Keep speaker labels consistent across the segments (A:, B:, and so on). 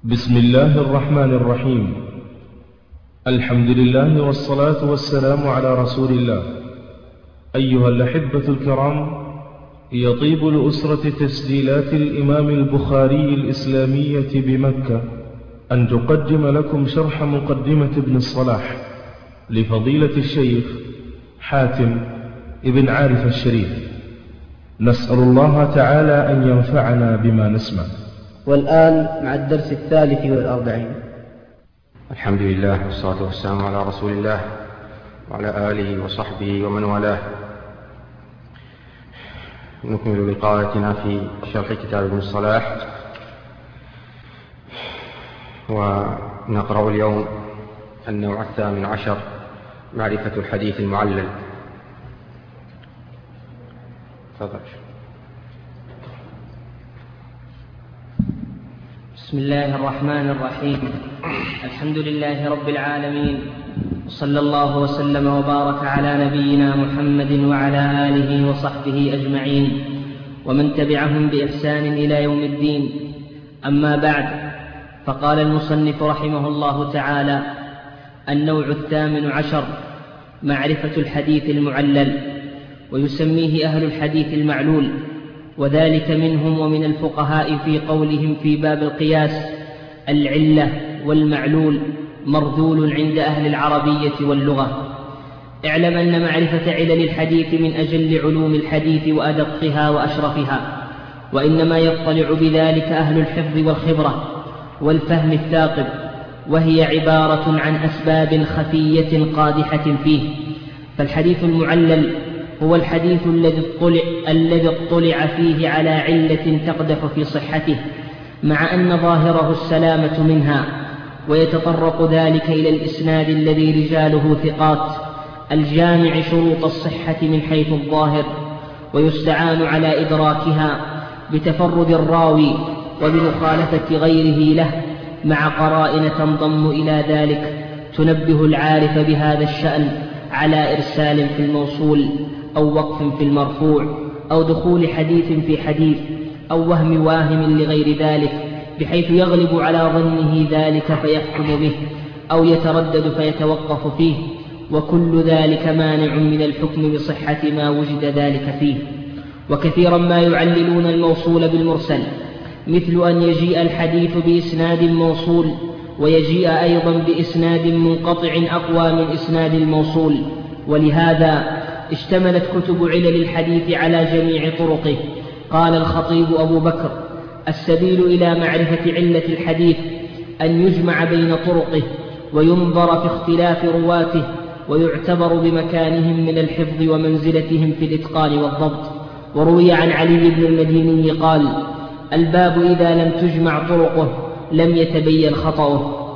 A: بسم الله الرحمن الرحيم. الحمد لله والصلاة والسلام على رسول الله. أيها الأحبة الكرام، يطيب لأسرة تسجيلات الإمام البخاري الإسلامية بمكة أن تقدم لكم شرح مقدمة ابن الصلاح لفضيلة الشيخ حاتم ابن عارف الشريف. نسأل الله تعالى أن ينفعنا بما نسمع.
B: والآن مع الدرس 43.
C: الحمد لله والصلاة والسلام على رسول الله وعلى آله وصحبه ومن والاه. نكمل لقاءاتنا في شرح كتاب ابن الصلاح، ونقرأ اليوم النوع 18، معرفة الحديث المعلل. تفضل.
B: بسم الله الرحمن الرحيم. الحمد لله رب العالمين، وصلى الله وسلم وبارك على نبينا محمد وعلى آله وصحبه أجمعين ومن تبعهم بإحسان إلى يوم الدين. أما بعد، فقال المصنف رحمه الله تعالى: النوع 18، معرفة الحديث المعلل، ويسميه أهل الحديث المعلول، وذلك منهم ومن الفقهاء في قولهم في باب القياس: العلة والمعلول مرذول عند أهل العربية واللغة. اعلم أن معرفة علل الحديث من أجل علوم الحديث وأدقها وأشرفها، وإنما يطلع بذلك أهل الحفظ والخبرة والفهم الثاقب، وهي عبارة عن أسباب خفية قادحة فيه. فالحديث المعلل هو الحديث الذي اطلع فيه على علة تقدح في صحته، مع أن ظاهره السلامة منها، ويتطرق ذلك إلى الإسناد الذي رجاله ثقات، الجامع شروط الصحة من حيث الظاهر، ويستعان على إدراكها بتفرد الراوي وبمخالفة غيره له، مع قرائن تنضم إلى ذلك تنبه العارف بهذا الشأن على إرسال في الموصول، أو وقف في المرفوع، أو دخول حديث في حديث، أو وهم واهم لغير ذلك، بحيث يغلب على ظنه ذلك فيحكم به، أو يتردد فيتوقف فيه، وكل ذلك مانع من الحكم بصحة ما وجد ذلك فيه. وكثيرا ما يعللون الموصول بالمرسل، مثل أن يجيء الحديث بإسناد موصول، ويجيء أيضا بإسناد منقطع أقوى من إسناد الموصول. ولهذا اشتملت كتب علل الحديث على جميع طرقه. قال الخطيب أبو بكر: السبيل إلى معرفة علة الحديث أن يجمع بين طرقه، وينظر في اختلاف رواته، ويعتبر بمكانهم من الحفظ ومنزلتهم في الإتقان والضبط. وروي عن علي بن المديني قال: الباب إذا لم تجمع طرقه لم يتبين خطأه.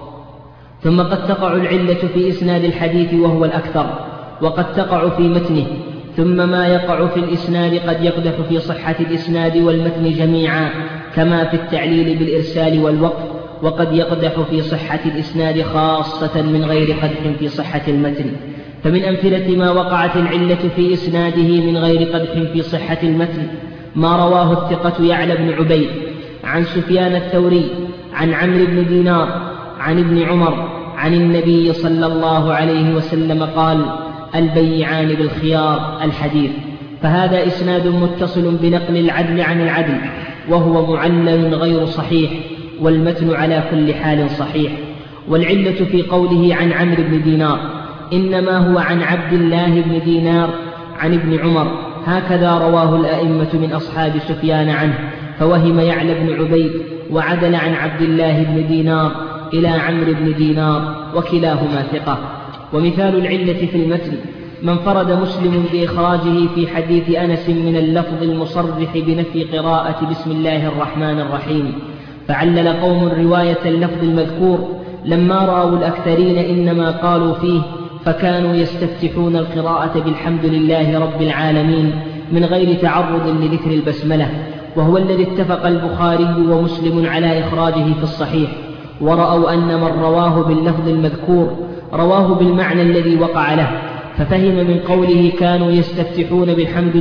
B: ثم قد تقع العلة في إسناد الحديث وهو الأكثر، وقد تقع في متنه. ثم ما يقع في الإسناد قد يقدح في صحة الإسناد والمتن جميعا، كما في التعليل بالإرسال والوقف، وقد يقدح في صحة الإسناد خاصة من غير قدح في صحة المتن. فمن أمثلة ما وقعت العلة في إسناده من غير قدح في صحة المتن ما رواه الثقة يعلى بن عبيد عن سفيان الثوري عن عمرو بن دينار عن ابن عمر عن النبي صلى الله عليه وسلم قال: البيعان بالخيار الحديث. فهذا إسناد متصل بنقل العدل عن العدل، وهو معلل غير صحيح، والمتن على كل حال صحيح. والعلة في قوله عن عمرو بن دينار إنما هو عن عبد الله بن دينار عن ابن عمر، هكذا رواه الأئمة من أصحاب سفيان عنه، فوهم يعلى بن عبيد وعدل عن عبد الله بن دينار إلى عمرو بن دينار، وكلاهما ثقة. ومثال العلة في المتن من فرد مسلم بإخراجه في حديث أنس من اللفظ المصرح بنفي قراءة بسم الله الرحمن الرحيم، فعلل قوم رواية اللفظ المذكور لما رأوا الأكثرين إنما قالوا فيه، فكانوا يستفتحون القراءة بالحمد لله رب العالمين من غير تعرض لذكر البسملة، وهو الذي اتفق البخاري ومسلم على إخراجه في الصحيح. ورأوا أن من رواه باللفظ المذكور رواه بالمعنى الذي وقع له، ففهم من قوله كانوا يستفتحون بالحمد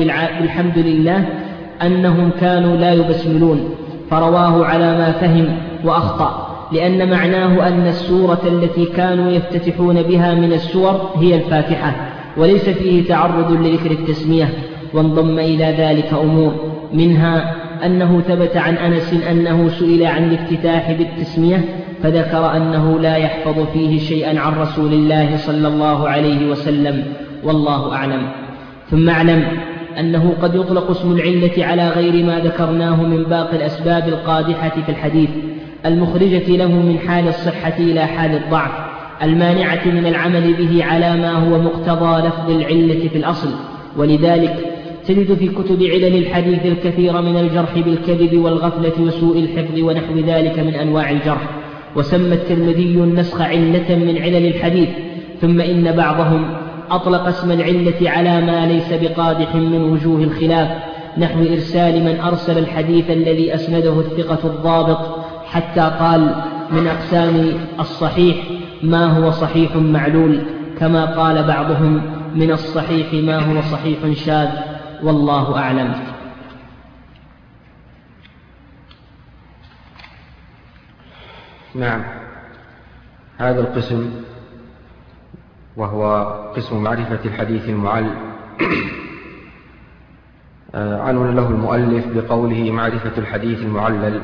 B: لله أنهم كانوا لا يبسملون، فرواه على ما فهم وأخطأ، لأن معناه أن السورة التي كانوا يفتتحون بها من السور هي الفاتحة، وليس فيه تعرض لذكر التسمية. وانضم إلى ذلك أمور، منها أنه ثبت عن أنس أنه سئل عن الافتتاح بالتسمية فذكر أنه لا يحفظ فيه شيئا عن رسول الله صلى الله عليه وسلم، والله أعلم. ثم اعلم أنه قد يطلق اسم العلة على غير ما ذكرناه من باقي الأسباب القادحة في الحديث، المخرجة له من حال الصحة إلى حال الضعف، المانعة من العمل به على ما هو مقتضى لفظ العلة في الأصل. ولذلك تجد في كتب علل الحديث الكثير من الجرح بالكذب والغفلة وسوء الحفظ ونحو ذلك من أنواع الجرح. وسمى الترمذي النسخ علة من علل الحديث. ثم إن بعضهم أطلق اسم العلة على ما ليس بقادح من وجوه الخلاف، نحو إرسال من أرسل الحديث الذي أسنده الثقة الضابط، حتى قال من أقسام الصحيح ما هو صحيح معلول، كما قال بعضهم من الصحيح ما هو صحيح شاذ، والله أعلم.
C: نعم، هذا القسم وهو قسم معرفة الحديث المعل عنون له المؤلف بقوله معرفة الحديث المعلل،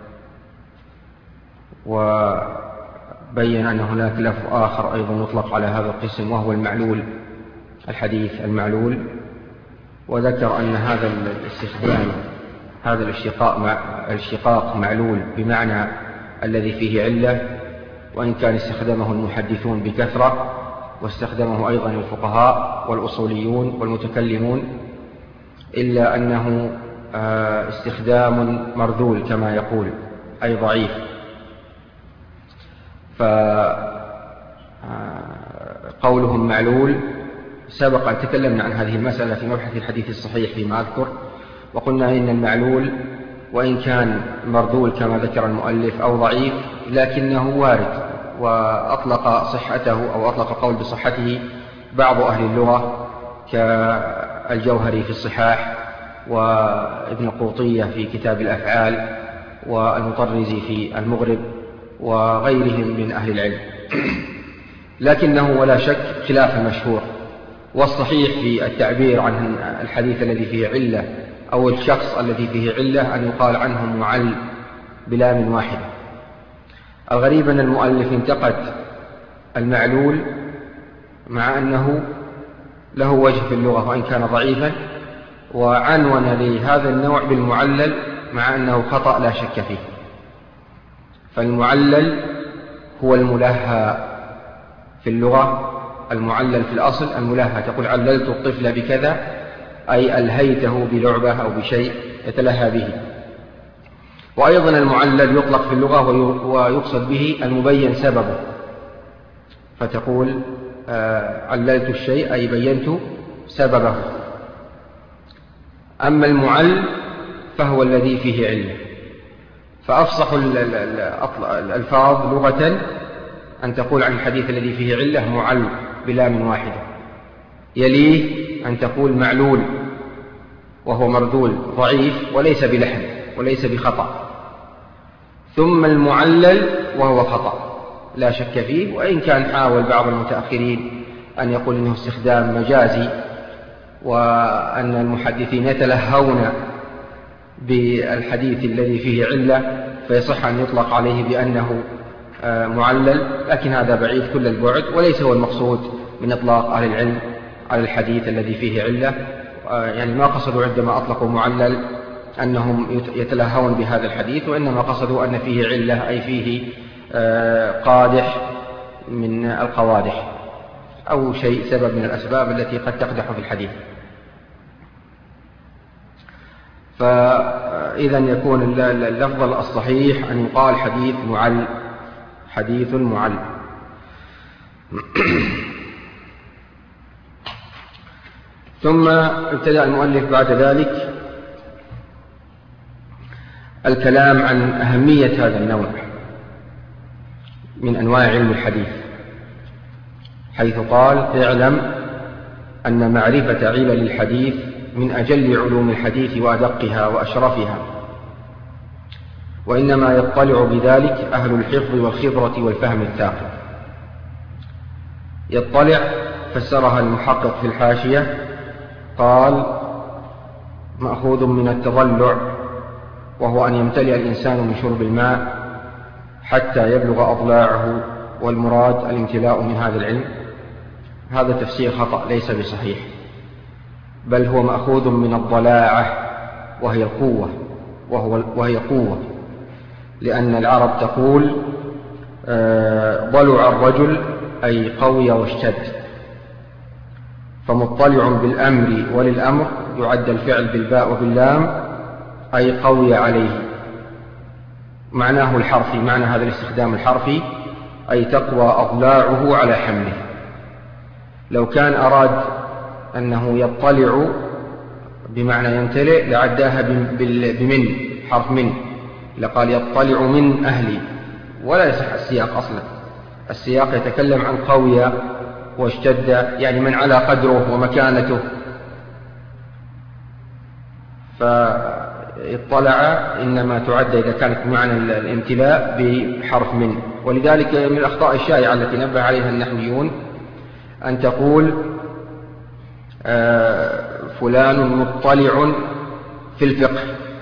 C: وبين أن هناك لفظ آخر أيضا يطلق على هذا القسم وهو المعلول، الحديث المعلول، وذكر أن هذا الاستخدام هذا الاشتقاق معلول بمعنى الذي فيه علة، وإن كان استخدمه المحدثون بكثرة، واستخدمه أيضا الفقهاء والأصوليون والمتكلمون، إلا أنه استخدام مرذول كما يقول، أي ضعيف. فقولهم معلول سبق أن تكلمنا عن هذه المسألة في مبحث الحديث الصحيح فيما أذكر، وقلنا إن المعلول وإن كان مرذول كما ذكر المؤلف أو ضعيف لكنه وارد، وأطلق صحته أو أطلق قول بصحته بعض أهل اللغة كالجوهري في الصحاح، وابن قوطية في كتاب الأفعال، والمطرزي في المغرب، وغيرهم من أهل العلم. لكنه ولا شك خلاف المشهور، والصحيح في التعبير عن الحديث الذي فيه علة أو الشخص الذي فيه علة أن يقال عنه معل بلام واحدة. الغريب أن المؤلف انتقد المعلول مع أنه له وجه في اللغة وإن كان ضعيفا، وعنون لهذا النوع بالمعلل مع أنه خطأ لا شك فيه. فالمعلل هو الملهى في اللغة، المعلل في الأصل الملهى، تقول عللت الطفل بكذا أي ألهيته بلعبة أو بشيء يتلهى به. وأيضا المعلل يطلق في اللغة ويقصد به المبين سببه، فتقول عللت الشيء أي بينت سببه. أما المعل فهو الذي فيه علة. فأفصح الألفاظ لغة أن تقول عن الحديث الذي فيه علة معل بلام واحدة، يليه أن تقول معلول وهو مرذول ضعيف وليس بلحن وليس بخطأ، ثم المعلل وهو خطأ لا شك فيه. وإن كان حاول بعض المتأخرين أن يقول إنه استخدام مجازي، وأن المحدثين يتلهون بالحديث الذي فيه علة فيصح أن يطلق عليه بأنه معلل، لكن هذا بعيد كل البعد، وليس هو المقصود من إطلاق أهل العلم على الحديث الذي فيه علة. يعني ما قصدوا عندما أطلقوا معلل أنهم يتلهون بهذا الحديث، وإنما قصدوا أن فيه علة أي فيه قادح من القوادح أو شيء سبب من الأسباب التي قد تقدح في الحديث. فإذا يكون اللفظ الصحيح أن يقال حديث معل، حديث معل. ثم ابتدأ المؤلف بعد ذلك الكلام عن أهمية هذا النوع من أنواع علم الحديث، حيث قال: اعلم أن معرفة علل الحديث من أجل علوم الحديث وأدقها وأشرفها، وإنما يطلع بذلك أهل الحفظ والخبرة والفهم الثاقب. يطلع فسرها المحقق في الحاشية قال مأخوذ من التضلع، وهو أن يمتلئ الإنسان من شرب الماء حتى يبلغ أضلاعه، والمراد الامتلاء من هذا العلم. هذا تفسير خطأ ليس بصحيح، بل هو مأخوذ من الضلاعة وهي القوة، وهي قوة، لأن العرب تقول ضلع الرجل أي قوي واشتد، فمطلع بالأمر وللأمر يعد الفعل بالباء وباللام أي قوي عليه، معناه الحرفي، معنى هذا الاستخدام الحرفي أي تقوى أضلاعه على حمله. لو كان أراد أنه يطلع بمعنى يمتلئ لعداها بمن، حرف من، لقال يطلع من أهلي، ولا يصح السياق أصلا. السياق يتكلم عن قوي واشتد، يعني من على قدره ومكانته. فاطلع إنما تعد إذا كانت بمعنى الامتلاء بحرف من. ولذلك من الأخطاء الشائعة التي نبه عليها النحويون أن تقول فلان مطلع في الفقه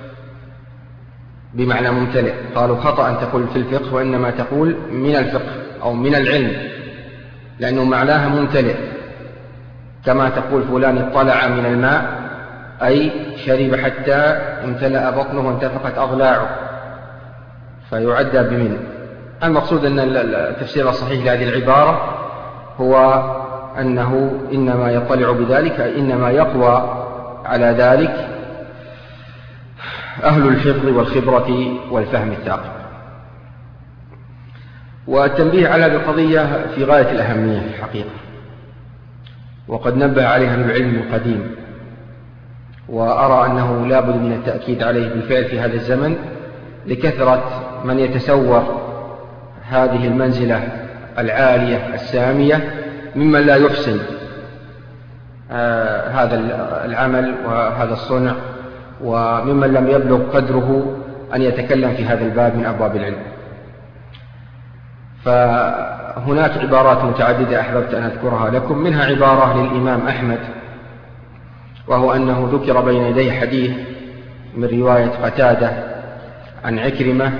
C: بمعنى ممتلئ. قالوا خطأ أن تقول في الفقه، وإنما تقول من الفقه أو من العلم، لأنه معناها ممتلئ، كما تقول فلان اطلع من الماء أي شرب حتى امتلأ بطنه وانتفخت أضلاعه، فيعدى بمن. المقصود أن التفسير الصحيح لهذه العبارة هو أنه إنما يطلع بذلك، أي إنما يقوى على ذلك أهل الحفظ والخبرة والفهم الثاقب. والتنبيه على هذه القضية في غاية الأهمية في الحقيقة، وقد نبه عليها العلم القديم، وأرى أنه لا بد من التأكيد عليه بالفعل في هذا الزمن لكثرة من يتسور هذه المنزلة العالية السامية ممن لا يحسن هذا العمل وهذا الصنع، وممن لم يبلغ قدره أن يتكلم في هذا الباب من أبواب العلم. فهناك عبارات متعددة أحببت أن أذكرها لكم، منها عبارة للإمام أحمد، وهو أنه ذكر بين يديه حديث من رواية قتادة عن عكرمة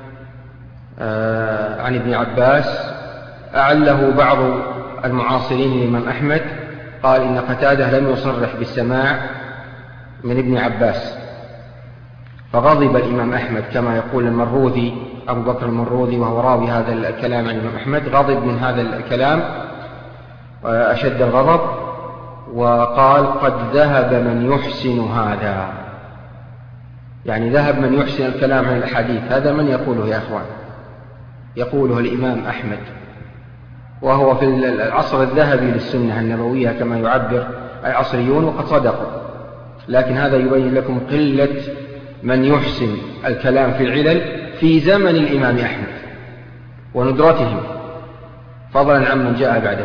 C: عن ابن عباس، أعله بعض المعاصرين للإمام أحمد، قال إن قتادة لم يصرح بالسماع من ابن عباس، فغضب الإمام أحمد كما يقول المروذي أبو بكر المروذي وهو راوي هذا الكلام عن الإمام أحمد، غضب من هذا الكلام أشد الغضب، وقال قد ذهب من يحسن هذا، يعني ذهب من يحسن الكلام عن الحديث. هذا من يقوله يا أخوان؟ يقوله الإمام أحمد، وهو في العصر الذهبي للسنة النبوية كما يعبر العصريون، وقد صدقوا، لكن هذا يبين لكم قلة من يحسن الكلام في العلل في زمن الإمام أحمد وندرتهم، فضلا عمن جاء بعدهم.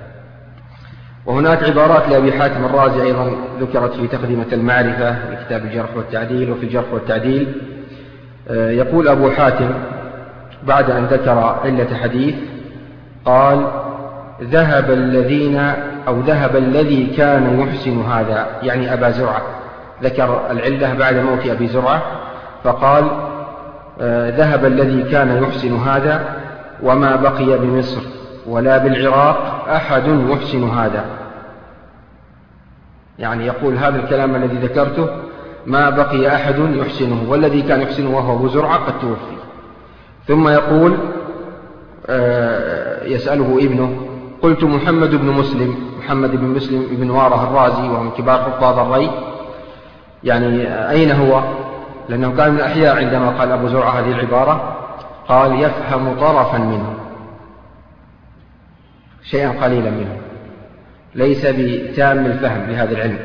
C: وهناك عبارات لأبي حاتم الرازي أيضا ذكرت في تقدمة المعرفة في كتاب الجرح والتعديل وفي الجرح والتعديل. يقول أبو حاتم بعد أن ذكر علة حديث قال ذهب الذي كان يحسن هذا، يعني أبا زرعة، ذكر العلة بعد موت أبي زرعة، فقال ذهب الذي كان يحسن هذا وما بقي بمصر ولا بالعراق أحد يحسن هذا، يعني يقول هذا الكلام الذي ذكرته ما بقي أحد يحسنه، والذي كان يحسنه وهو أبو زرعة قد توفي. ثم يقول يسأله ابنه قلت محمد بن مسلم بن واره الرازي وهو من كبار حفاظ الري، يعني أين هو؟ لأنه كان من الأحياء عندما قال أبو زرعة هذه العبارة، قال يفهم طرفا منه، شيئا قليلا منه، ليس بتام الفهم لهذا العلم.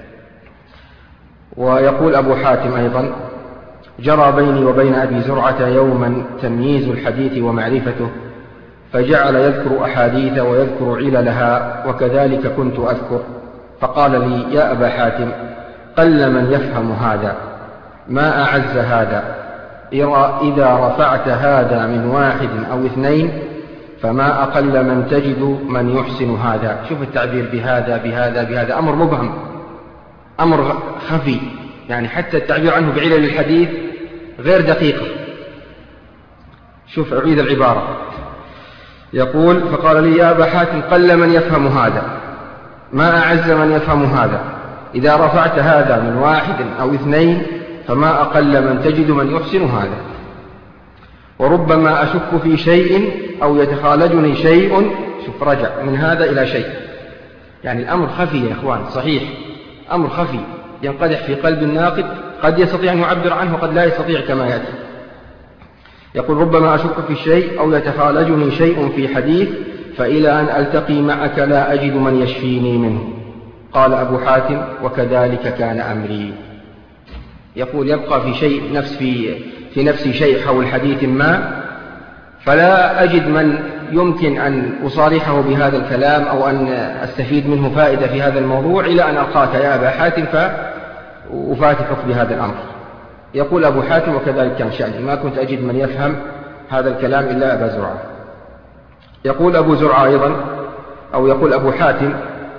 C: ويقول أبو حاتم أيضا جرى بيني وبين أبي زرعة يوما تمييز الحديث ومعرفته، فجعل يذكر أحاديث ويذكر عللها وكذلك كنت أذكر، فقال لي يا أبا حاتم قل من يفهم هذا، ما أعز هذا، إذا رفعت هذا من 1 أو 2 فما أقل من تجد من يحسن هذا. شوف التعبير بهذا أمر مبهم، أمر خفي، يعني حتى التعبير عنه بعلل الحديث غير دقيقة. شوف أعيد العبارة، يقول: فقال لي يا أبا حاتم قل من يفهم هذا، ما أعز من يفهم هذا، إذا رفعت هذا من 1 أو 2 فما أقل من تجد من يحسن هذا. وربما أشك في شيء أو يتخالجني شيء. شوف، رجع من هذا إلى شيء، يعني الأمر خفي يا إخوان، صحيح أمر خفي ينقدح في قلب الناقد، قد يستطيع أن يعبر عنه وقد لا يستطيع كما يأتي. يقول: ربما أشك في شيء أو يتخالجني شيء في حديث فإلى أن ألتقي معك لا أجد من يشفيني منه. قال أبو حاتم: وكذلك كان أمري. يقول: يبقى في نفسي شيء حول حديث ما، فلا أجد من يمكن أن أصارحه بهذا الكلام أو أن أستفيد منه فائدة في هذا الموضوع إلى أن ألقاك يا أبا حاتم فأفاتحك بهذا الأمر. يقول أبو حاتم: وكذلك كان شأني، ما كنت أجد من يفهم هذا الكلام إلا أبا زرعة. يقول أبو زرعة أيضا، أو يقول أبو حاتم: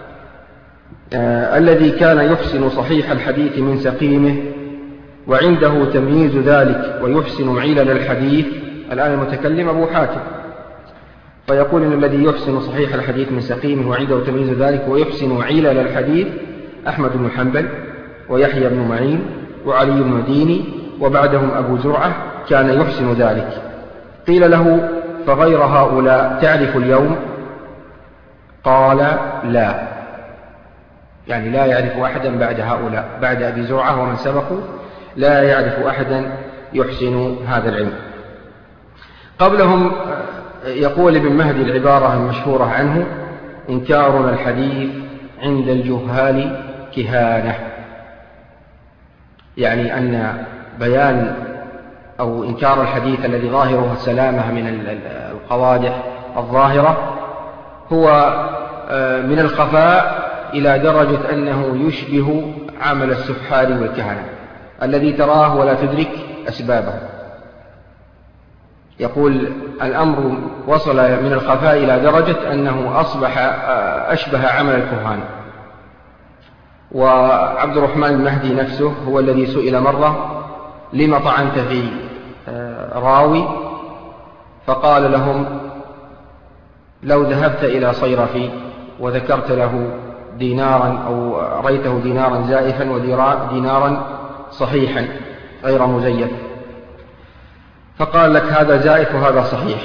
C: الذي كان يحسن صحيح الحديث من سقيمه وعنده تمييز ذلك ويحسن علل الحديث. الآن المتكلم أبو حاتم، فيقول إن الذي يحسن صحيح الحديث من سقيمه وعنده تمييز ذلك ويحسن علل الحديث أحمد بن حنبل ويحيى بن معين وعلي بن مديني، وبعدهم أبو زرعة كان يحسن ذلك. قيل له: فغير هؤلاء تعرف اليوم؟ قال: لا، يعني لا يعرف أحدا بعد هؤلاء، بعد أبي زرعة ومن سبقوا لا يعرف أحدا يحسن هذا العلم. قبلهم يقول ابن مهدي العبارة المشهورة عنه: إنكارنا الحديث عند الجهال كهانة، يعني أن بيان أو إنكار الحديث الذي ظاهره السلامة من القوادح الظاهرة هو من الخفاء إلى درجة أنه يشبه عمل السحار والكهنة الذي تراه ولا تدرك أسبابه. يقول: الأمر وصل من الخفاء إلى درجة أنه أصبح أشبه عمل الكهان. وعبد الرحمن المهدي نفسه هو الذي سئل مرة: لما طعنت في راوي؟ فقال لهم: لو ذهبت إلى صيرفي وذكرت له دينارا أو ريته دينارا زائفا ودينارا صحيحا غير مزيف، فقال لك هذا زائف وهذا صحيح،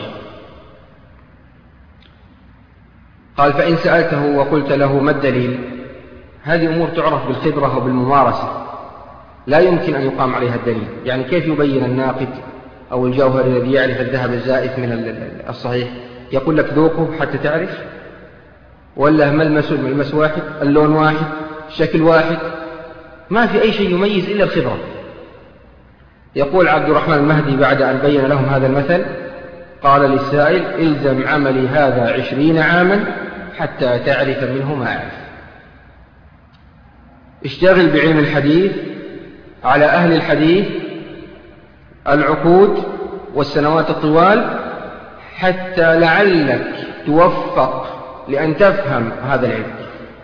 C: قال: فإن سألته وقلت له ما الدليل؟ هذه أمور تعرف بالخبرة وبالممارسة، لا يمكن أن يقام عليها الدليل. يعني كيف يبين الناقد أو الجوهر الذي يعرف الذهب الزائف من الصحيح؟ يقول لك ذوقه حتى تعرف، ولا ملمس واحد، اللون واحد، شكل واحد، ما في أي شيء يميز إلا الخبرة. يقول عبد الرحمن المهدي بعد أن بين لهم هذا المثل، قال للسائل: إلزم عملي هذا 20 عاما حتى تعرف منه ما أعرف. اشتغل بعلم الحديث على أهل الحديث العقود والسنوات الطوال حتى لعلك توفق لأن تفهم هذا العلم.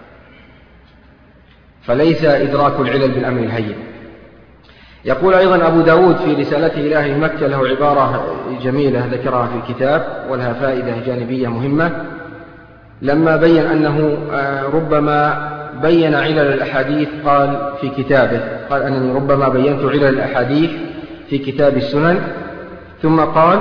C: فليس إدراك العلل بالأمر الهين. يقول أيضا أبو داود في رسالته إلى أهل مكة، له عبارة جميلة ذكرها في الكتاب ولها فائدة جانبية مهمة، لما بين أنه ربما بين علل الأحاديث قال في كتابه، قال: أنني ربما بينت علل الأحاديث في كتاب السنن، ثم قال: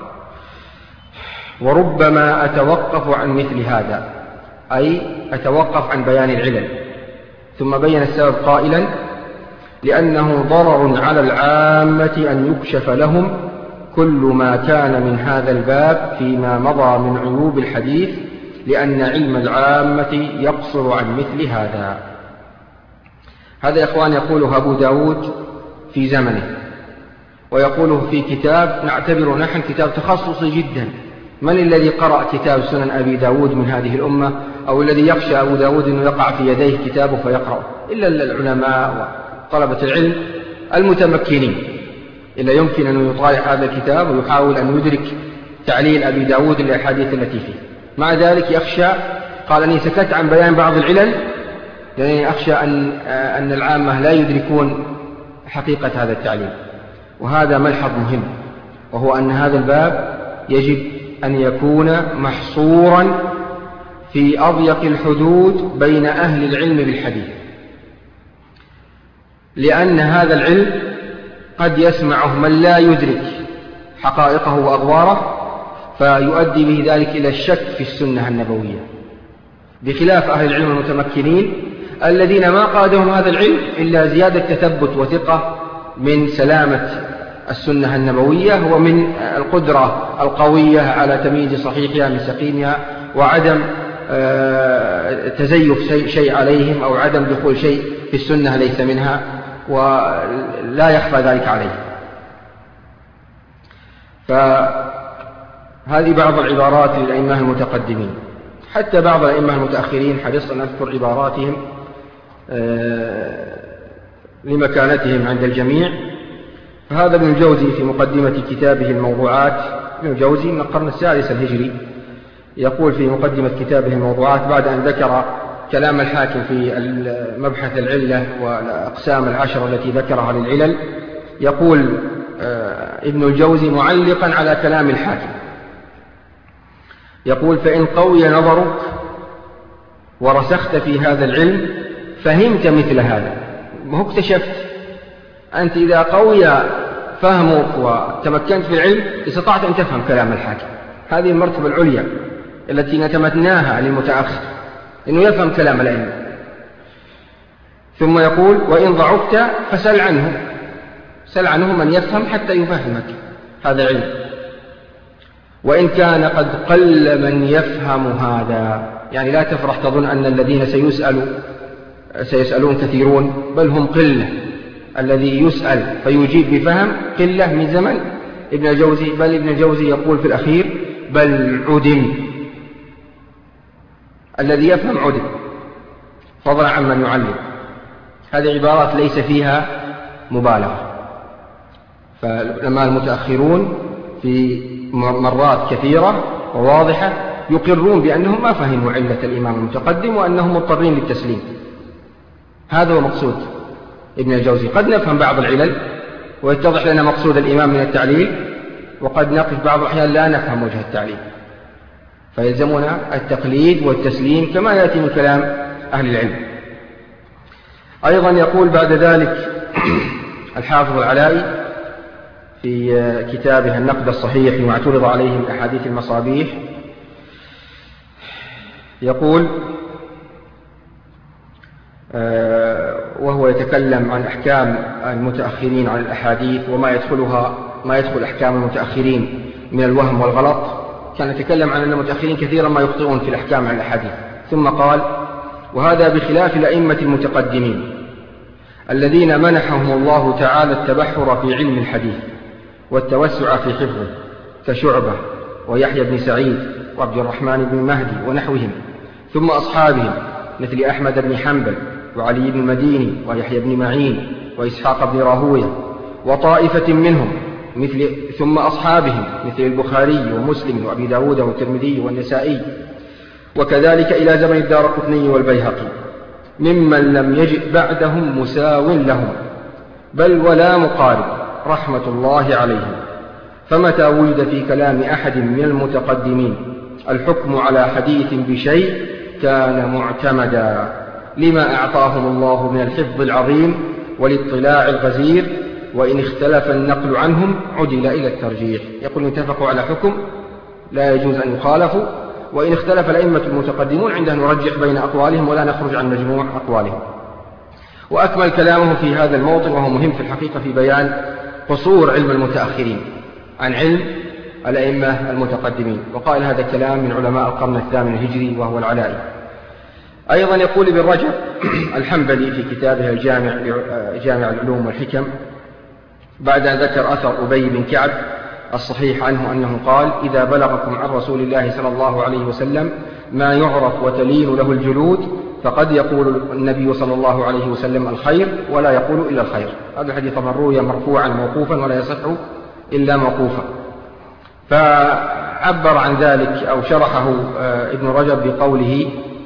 C: وربما أتوقف عن مثل هذا، أي أتوقف عن بيان العلل. ثم بين السبب قائلا: لأنه ضرر على العامة أن يكشف لهم كل ما كان من هذا الباب فيما مضى من عيوب الحديث، لأن علم العامة يقصر عن مثل هذا. هذا يا إخوان يقوله أبو داود في زمنه، ويقوله في كتاب نعتبره نحن كتاب تخصصي جدا. من الذي قرأ كتاب سنن أبي داود من هذه الأمة، أو الذي يخشى أبو داود أنه يقع في يديه كتابه فيقرأ؟ إلا العلماء وطلبة العلم المتمكنين. إلا يمكن أن يطالع هذا الكتاب ويحاول أن يدرك تعليل أبي داود للأحاديث التي فيه. مع ذلك يخشى، قال أني سكت عن بيان بعض العلل لأنني أخشى أن العامة لا يدركون حقيقة هذا التعليل. وهذا ملحظ مهم، وهو أن هذا الباب يجب أن يكون محصورا في أضيق الحدود بين أهل العلم بالحديث، لأن هذا العلم قد يسمعه من لا يدرك حقائقه وأضواره فيؤدي به ذلك إلى الشك في السنة النبوية، بخلاف أهل العلم المتمكنين الذين ما قادهم هذا العلم إلا زيادة تثبت وثقة من سلامة السنة النبوية ومن القدرة القوية على تمييز صحيحها من سقيمها، وعدم تزيف شيء عليهم أو عدم دخول شيء في السنة ليس منها، ولا يخفى ذلك عليه. فهذه بعض العبارات للأئمة المتقدمين. حتى بعض الأئمة المتأخرين حرصت أن أذكر عباراتهم لمكانتهم عند الجميع. فهذا ابن الجوزي في مقدمة كتابه الموضوعات، ابن الجوزي من القرن السادس الهجري، يقول في مقدمة كتابه الموضوعات بعد أن ذكر كلام الحاكم في مبحث العلة والأقسام العشر التي ذكرها للعلل، يقول ابن الجوزي معلقا على كلام الحاكم، يقول: فإن قوي نظرك ورسخت في هذا العلم فهمت مثل هذا. ما هو اكتشفت أنت إذا قوي فهمك وتمكنت في العلم استطعت أن تفهم كلام الحاكم. هذه المرتبة العليا التي نتمناها للمتأخر، إنه يفهم كلام العلم. ثم يقول: وإن ضعفت فسل عنه، سل عنه من يفهم حتى يفهمك هذا العلم. وإن كان قد قل من يفهم هذا، يعني لا تفرح تظن أن الذين سيسألون كثيرون، بل هم قلة. الذي يسأل فيجيب بفهم قلة من زمن ابن الجوزي، بل ابن الجوزي يقول في الأخير: بل عدم. الذي يفهم عدم، فضلا عن من يعلم. هذه عبارات ليس فيها مبالغة. فالعلماء المتأخرون في مرات كثيرة وواضحة يقرون بأنهم ما فهموا علة الإمام المتقدم وأنهم مضطرين للتسليم. هذا هو مقصود ابن الجوزي. قد نفهم بعض العلل ويتضح لنا مقصود الإمام من التعليل، وقد نقف بعض الأحيان لا نفهم وجه التعليل، فيلزمنا التقليد والتسليم كما يأتي من كلام أهل العلم. أيضا يقول بعد ذلك الحافظ العلائي في كتابه النقد الصحيح فيما اعترض عليه من أحاديث المصابيح، يقول وهو يتكلم عن أحكام المتأخرين عن الأحاديث وما يدخل أحكام المتأخرين من الوهم والغلط. كان يتكلم عن أن المتأخرين كثيرا ما يخطئون في الأحكام عن الأحاديث، ثم قال: وهذا بخلاف الأئمة المتقدمين الذين منحهم الله تعالى التبحر في علم الحديث والتوسع في حفظه، كشعبة ويحيى بن سعيد وعبد الرحمن بن مهدي ونحوهم، ثم أصحابهم مثل أحمد بن حنبل وعلي بن مديني ويحيى بن معين وإسحاق بن راهوية وطائفة منهم ثم أصحابهم مثل البخاري ومسلم وأبي داود والترمذي والنسائي، وكذلك إلى زمن الدارقطني والبيهقي، ممن لم يجئ بعدهم مساو لهم بل ولا مقارب رحمة الله عليهم. فمتى وجد في كلام أحد من المتقدمين الحكم على حديث بشيء كان معتمدا لما أعطاهم الله من الحفظ العظيم والاطلاع الغزير، وإن اختلف النقل عنهم عدل إلى الترجيح. يقول: اتفقوا على حكم لا يجوز أن يخالفوا، وإن اختلف الأئمة المتقدمون عندنا نرجح بين أقوالهم ولا نخرج عن مجموع أقوالهم. وأكمل كلامه في هذا الموطن، وهو مهم في الحقيقة في بيان قصور علم المتأخرين عن علم الأئمة المتقدمين، وقال هذا الكلام من علماء القرن الثامن الهجري وهو العلائي. أيضا يقول ابن رجب الحنبلي في كتابه جامع العلوم والحكم بعد أن ذكر أثر أبي بن كعب الصحيح عنه أنه قال: إذا بلغكم عن رسول الله صلى الله عليه وسلم ما يعرف وتلين له الجلود فقد يقول النبي صلى الله عليه وسلم الخير ولا يقول إلا الخير. هذا الحديث طبعا روي مرفوعا موقوفا ولا يصح إلا موقوفا. فعبر عن ذلك أو شرحه ابن رجب بقوله: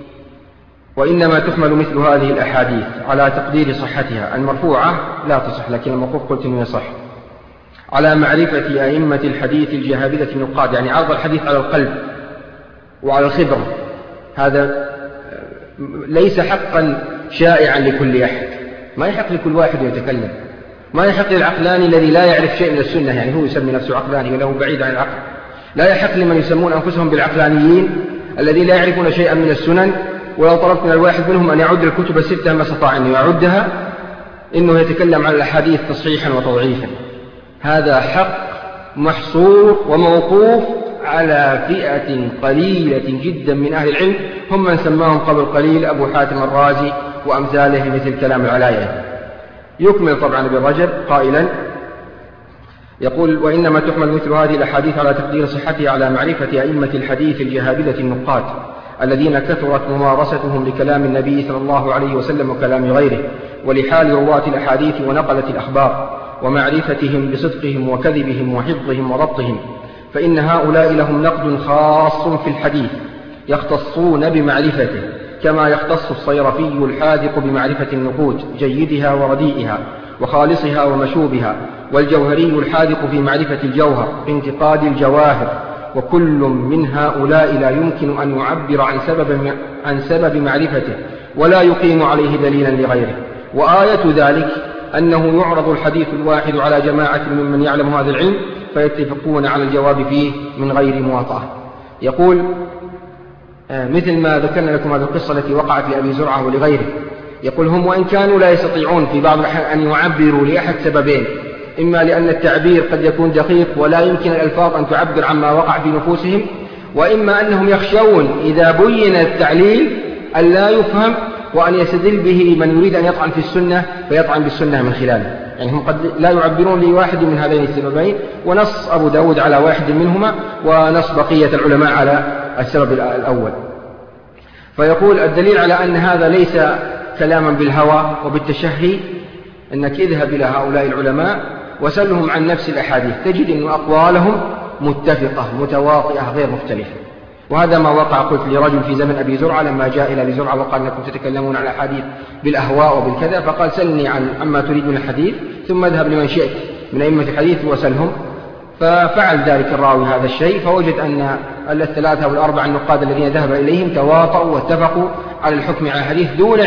C: وإنما تحمل مثل هذه الأحاديث على تقدير صحتها. المرفوعة لا تصح، لكن الموقوف قلت إنه يصح، على معرفة أئمة الحديث الجهابذة النقاد، يعني عرض الحديث على القلب وعلى الخبرة. هذا ليس حقا شائعا لكل أحد، ما يحق لكل واحد يتكلم، ما يحق للعقلاني الذي لا يعرف شيء من السنة، يعني هو يسمي نفسه عقلاني وله بعيد عن العقل. لا يحق لمن يسمون أنفسهم بالعقلانيين الذين لا يعرفون شيئا من السنن، ولو طلبت من الواحد منهم أن يعد الكتب الستة ما استطاع أن يعدها، إنه يتكلم عن الأحاديث تصحيحا وتضعيفا. هذا حق محصور وموقوف على فئة قليلة جدا من أهل العلم، هم من سماهم قبل قليل أبو حاتم الرازي وأمثاله مثل كلام العلاية. يكمل طبعا ابن رجب قائلا، يقول: وإنما تحمل مثل هذه الأحاديث على تقدير صحتها على معرفة أئمة الحديث الجهابذة النقاد الذين كثرت ممارستهم لكلام النبي صلى الله عليه وسلم وكلام غيره، ولحال رواة الأحاديث ونقلة الأخبار، ومعرفتهم بصدقهم وكذبهم وحفظهم وضبطهم، فإن هؤلاء لهم نقد خاص في الحديث يختصون بمعرفته، كما يختص الصيرفي الحاذق بمعرفة النقود جيدها ورديئها وخالصها ومشوبها، والجوهري الحاذق في معرفة الجوهر بانتقاد الجواهر، وكل من هؤلاء لا يمكن أن يعبر عن سبب معرفته ولا يقيم عليه دليلا لغيره. وآية ذلك أنه يعرض الحديث الواحد على جماعة ممن يعلم هذا العلم فيتفقون على الجواب فيه من غير مواطأة. يقول: مثل ما ذكرنا لكم هذه القصة التي وقعت لأبي زرعة ولغيره، يقول: هم وإن كانوا لا يستطيعون في بعض الأحيان أن يعبروا لأحد سببين: إما لأن التعبير قد يكون دقيق ولا يمكن الألفاظ أن تعبر عما وقع في نفوسهم، وإما أنهم يخشون إذا بين التعليل أن لا يفهم وأن يستدل به من يريد أن يطعن في السنة فيطعن بالسنة من خلاله. يعني هم قد لا يعبرون لواحد من هذين السببين، ونص أبو داود على واحد منهما ونص بقية العلماء على السبب الأول. فيقول: الدليل على أن هذا ليس كلاما بالهوى وبالتشهي أنك اذهب إلى هؤلاء العلماء وسلهم عن نفس الأحاديث، تجد أن أقوالهم متفقة متواطئة غير مختلفة. وهذا ما وقع، قلت لرجل في زمن أبي زرعة لما جاء إلى أبي زرعة وقال: أنكم تتكلمون عن الأحاديث بالأهواء وبالكذا، فقال: سلني عما تريد من الحديث ثم اذهب لمن شئت من أئمة الحديث وسلهم. ففعل ذلك الراوي هذا الشيء، فوجد أن الثلاثة والأربعة النقاد الذين ذهب إليهم تواطؤوا واتفقوا على الحكم على الحديث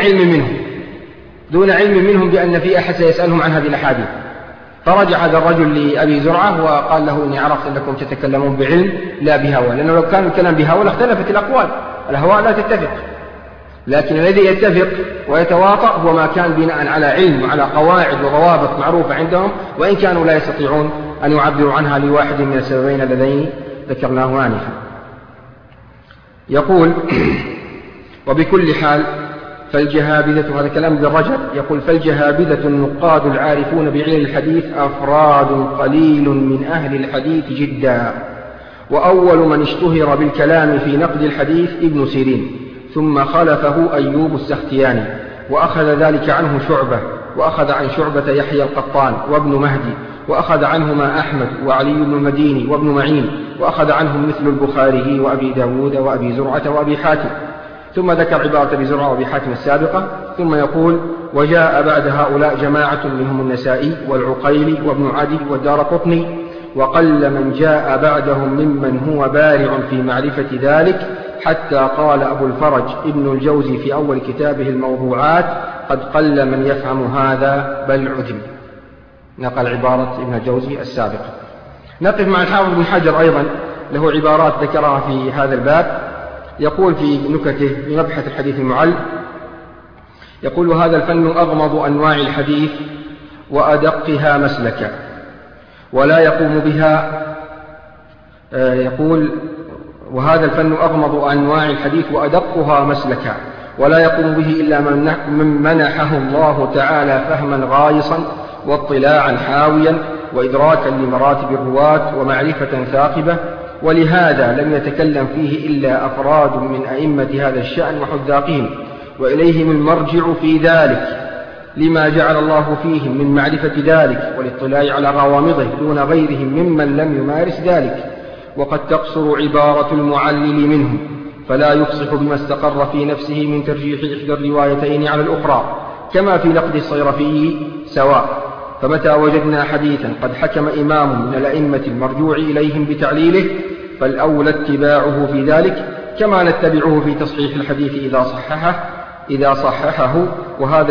C: دون علم منهم بأن في أحد سيسألهم عن هذه الأحاديث. فرجع هذا الرجل لأبي زرعة وقال له: إني عرفت أنكم تتكلمون بعلم لا بهوى، لأنه لو كان الكلام بهوى لاختلفت الأقوال، الأهواء لا تتفق، لكن الذي يتفق ويتواطأ هو ما كان بناء على علم وعلى قواعد وضوابط معروفة عندهم، وإن كانوا لا يستطيعون أن يعبروا عنها لواحد من السببين اللذين ذكرناه آنفا. يقول: وبكل حال فالجهابذة، هذا كلام ابن رجب، يقول: فالجهابذة النقاد العارفون بعلم الحديث أفراد قليل من أهل الحديث جدا، وأول من اشتهر بالكلام في نقد الحديث ابن سيرين، ثم خلفه أيوب السختياني، وأخذ ذلك عنه شعبة، وأخذ عن شعبة يحيى القطان وابن مهدي، وأخذ عنهما أحمد وعلي بن المديني وابن معين، وأخذ عنهم مثل البخاري وأبي داود وأبي زرعة وأبي حاتم. ثم ذكر عبارة أبي زرعة وأبي حاتم السابقة، ثم يقول: وجاء بعد هؤلاء جماعة منهم النسائي والعقيلي وابن عدي والدارقطني، وقل من جاء بعدهم ممن هو بارع في معرفة ذلك، حتى قال أبو الفرج ابن الجوزي في أول كتابه الموضوعات: قد قل من يفهم هذا بل عدم. نقل عبارة ابن الجوزي السابقة. نقف مع الحافظ بن حجر أيضا، له عبارات ذكرها في هذا الباب. يقول في نكته في مبحث الحديث المعل، يقول: وهذا الفن أغمض أنواع الحديث وأدقها مسلكا، ولا يقوم بها يقول: وهذا الفن أغمض أنواع الحديث وأدقها مسلكا، ولا يقوم به إلا من منحه الله تعالى فهما غايصا واطلاعا حاويا وإدراكا لمراتب الرواة ومعرفة ثاقبة، ولهذا لم يتكلم فيه إلا أفراد من أئمة هذا الشأن وحذاقهم، وإليهم المرجع في ذلك لما جعل الله فيهم من معرفة ذلك والاطلاع على غوامضه دون غيرهم ممن لم يمارس ذلك. وقد تقصر عبارة المعلل منهم فلا يفصح بما استقر في نفسه من ترجيح إحدى الروايتين على الأخرى، كما في نقد الصيرفي سواء. فمتى وجدنا حديثا قد حكم إمام من الأئمة المرجوع إليهم بتعليله فالأولى اتباعه في ذلك، كما نتبعه في تصحيح الحديث إذا صححه. وهذا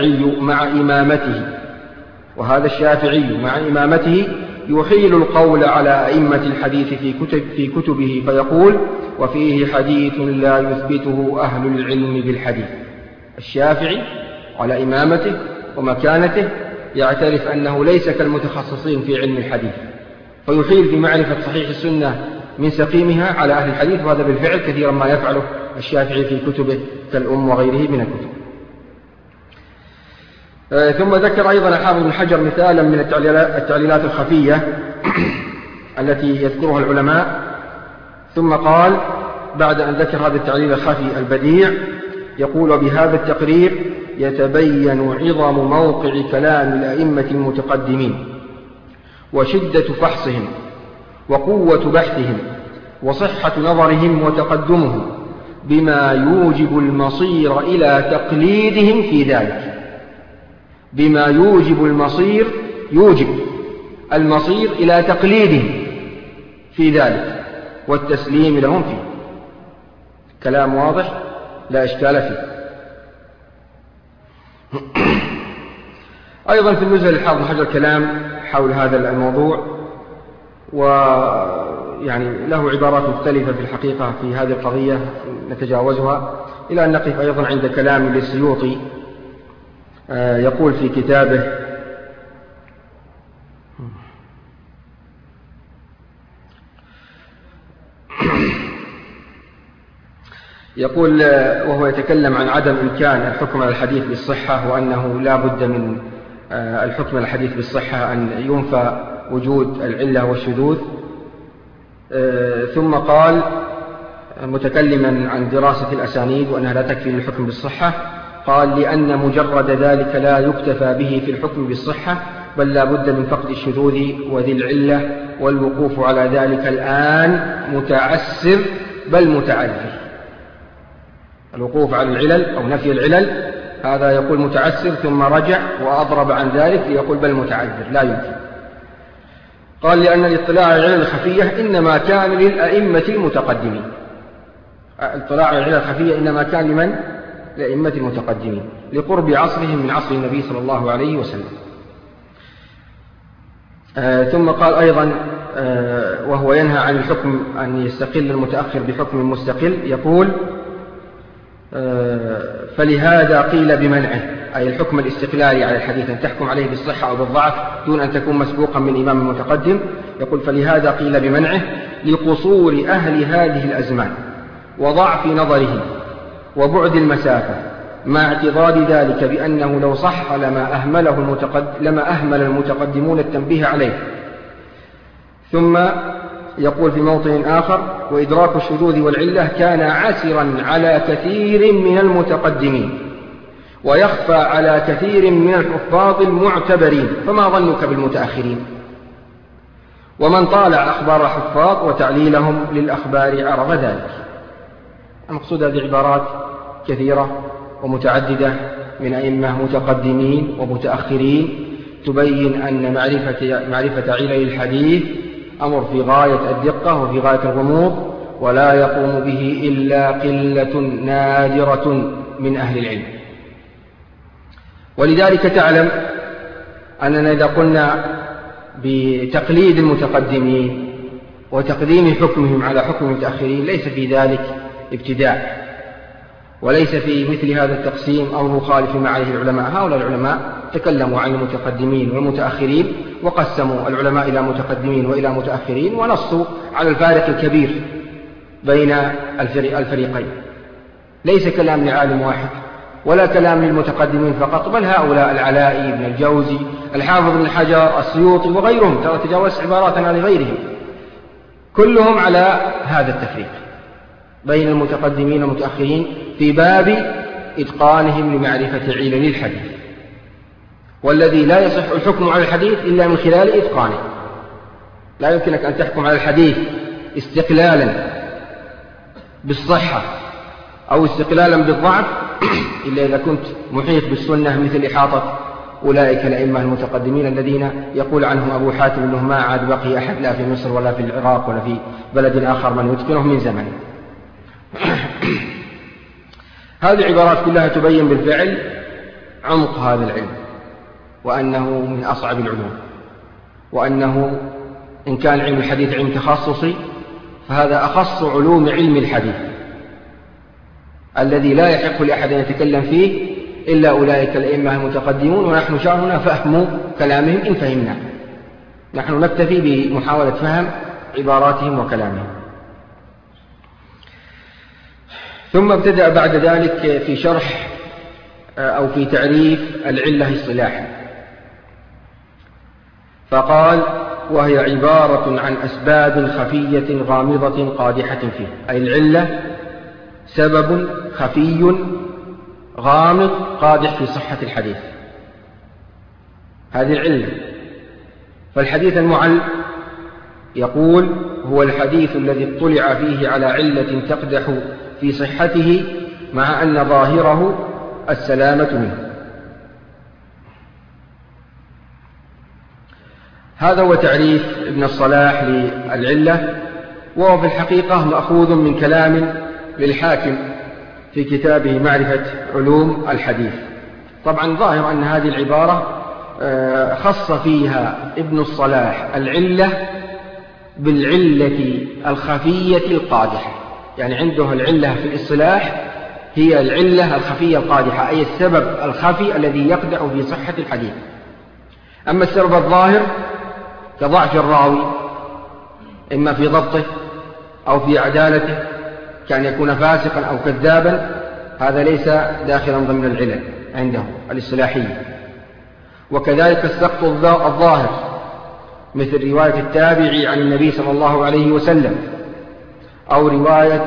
C: الشافعي مع إمامته يحيل القول على أئمة الحديث في كتبه فيقول: وفيه حديث لا يثبته أهل العلم بالحديث. الشافعي على إمامته ومكانته يعترف أنه ليس كالمتخصصين في علم الحديث، فيحيل في معرفة صحيح السنة من سقيمها على أهل الحديث، وهذا بالفعل كثيرا ما يفعله الشافعي في كتبه كالأم وغيره من الكتب. ثم ذكر أيضا الحافظ بن حجر مثالا من التعليلات الخفية التي يذكرها العلماء، ثم قال بعد أن ذكر هذا التعليل الخفي البديع يقول: وبهذا التقرير يتبين عظم موقع كلام الأئمة المتقدمين وشدة فحصهم وقوة بحثهم وصحة نظرهم وتقدمهم بما يوجب المصير إلى تقليدهم في ذلك، بما يوجب المصير إلى تقليدهم في ذلك والتسليم لهم فيه. كلام واضح لا إشكال فيه. أيضا في النزهة للحافظ حجر كلام حول هذا الموضوع، ويعني له عبارات مختلفة في الحقيقة في هذه القضية نتجاوزها إلى أن نقف أيضا عند كلام للسيوطي. يقول في كتابه: يقول وهو يتكلم عن عدم إمكان الحكم على الحديث بالصحة، وأنه لا بد من الحكم على الحديث بالصحة أن ينفى وجود العلة والشذوذ. ثم قال متكلما عن دراسة الأسانيد وأنها لا تكفي للحكم بالصحة، قال: لأن مجرد ذلك لا يكتفى به في الحكم بالصحة، بل لا بد من فقد الشذوذ وذي العلة، والوقوف على ذلك الآن متعسر بل متعذر. الوقوف على العلل أو نفي العلل هذا يقول متعسر، ثم رجع وأضرب عن ذلك ليقول بل متعذر، لا يمكن. قال: لأن الاطلاع على العلل الخفية إنما كان للأئمة المتقدمين. الاطلاع على العلل الخفية إنما كان لمن؟ لأئمة المتقدمين، لقرب عصرهم من عصر النبي صلى الله عليه وسلم. ثم قال أيضا وهو ينهى عن الحكم أن يستقل المتأخر بحكم مستقل، يقول: فلهذا قيل بمنعه، أي الحكم الاستقلالي على الحديث أن تحكم عليه بالصحة أو بالضعف دون أن تكون مسبوقا من إمام متقدم. يقول: فلهذا قيل بمنعه لقصور أهل هذه الأزمان وضعف نظرهم وبعد المسافة، مع اعتضاد ذلك بأنه لو صح لما أهمل المتقدمون التنبيه عليه. ثم يقول في موطن آخر: وإدراك الشذوذ والعلة كان عسرا على كثير من المتقدمين ويخفى على كثير من الحفاظ المعتبرين، فما ظنك بالمتأخرين؟ ومن طالع أخبار حفاظ وتعليلهم للأخبار عرف ذلك. المقصود هذه عبارات كثيرة ومتعددة من أئمة متقدمين ومتأخرين تبين أن معرفة علل الحديث أمر في غاية الدقة وفي غاية الغموض، ولا يقوم به إلا قلة نادرة من أهل العلم. ولذلك تعلم أننا إذا قلنا بتقليد المتقدمين وتقديم حكمهم على حكم المتأخرين ليس في ذلك ابتداع، وليس في مثل هذا التقسيم أمر مخالف ما عليه العلماء. هؤلاء العلماء تكلموا عن المتقدمين والمتأخرين، وقسموا العلماء إلى متقدمين وإلى متأخرين، ونصوا على الفارق الكبير بين الفريقين. ليس كلام لعالم واحد ولا كلام للمتقدمين فقط، بل هؤلاء العلائي، ابن الجوزي، الحافظ بن حجر، السيوطي وغيرهم، ترى تجاوز عباراتنا لغيرهم، كلهم على هذا التفريق بين المتقدمين والمتأخرين في باب إتقانهم لمعرفة علل الحديث، والذي لا يصح الحكم على الحديث إلا من خلال إتقانه. لا يمكنك أن تحكم على الحديث استقلالا بالصحة أو استقلالا بالضعف إلا إذا كنت محيط بالسنة، مثل إحاطة أولئك الأئمة المتقدمين الذين يقول عنهم أبو حاتم أنه ما عاد بقي أحد لا في مصر ولا في العراق ولا في بلد آخر من يتقنه من زمن. هذه العبارات كلها تبين بالفعل عمق هذا العلم، وأنه من أصعب العلوم، وأنه إن كان علم الحديث علم تخصصي فهذا أخص علوم علم الحديث الذي لا يحق لأحد أن يتكلم فيه إلا أولئك الأئمة المتقدمون، ونحن شأننا فهم كلامهم إن فهمنا. نحن نكتفي بمحاولة فهم عباراتهم وكلامهم. ثم ابتدأ بعد ذلك في شرح أو في تعريف العلة اصطلاحا، فقال: وهي عبارة عن أسباب خفية غامضة قادحة فيه. أي العلة سبب خفي غامض قادح في صحة الحديث، هذه العلة. فالحديث المعل يقول: هو الحديث الذي اطلع فيه على علة تقدح في صحته مع أن ظاهره السلامة منه. هذا هو تعريف ابن الصلاح للعلة، وهو في الحقيقة مأخوذ من كلام للحاكم في كتابه معرفة علوم الحديث. طبعا ظاهر أن هذه العبارة خص فيها ابن الصلاح العلة بالعلة الخفية القادحة، يعني عنده العلة في الاصطلاح هي العلة الخفية القادحة، أي السبب الخفي الذي يقدح في صحة الحديث. أما السبب الظاهر كضعف الراوي إما في ضبطه أو في عدالته، كان يكون فاسقا أو كذابا، هذا ليس داخلا ضمن العلل عنده الاصطلاحية. وكذلك السقط الظاهر مثل رواية التابعي عن النبي صلى الله عليه وسلم، أو رواية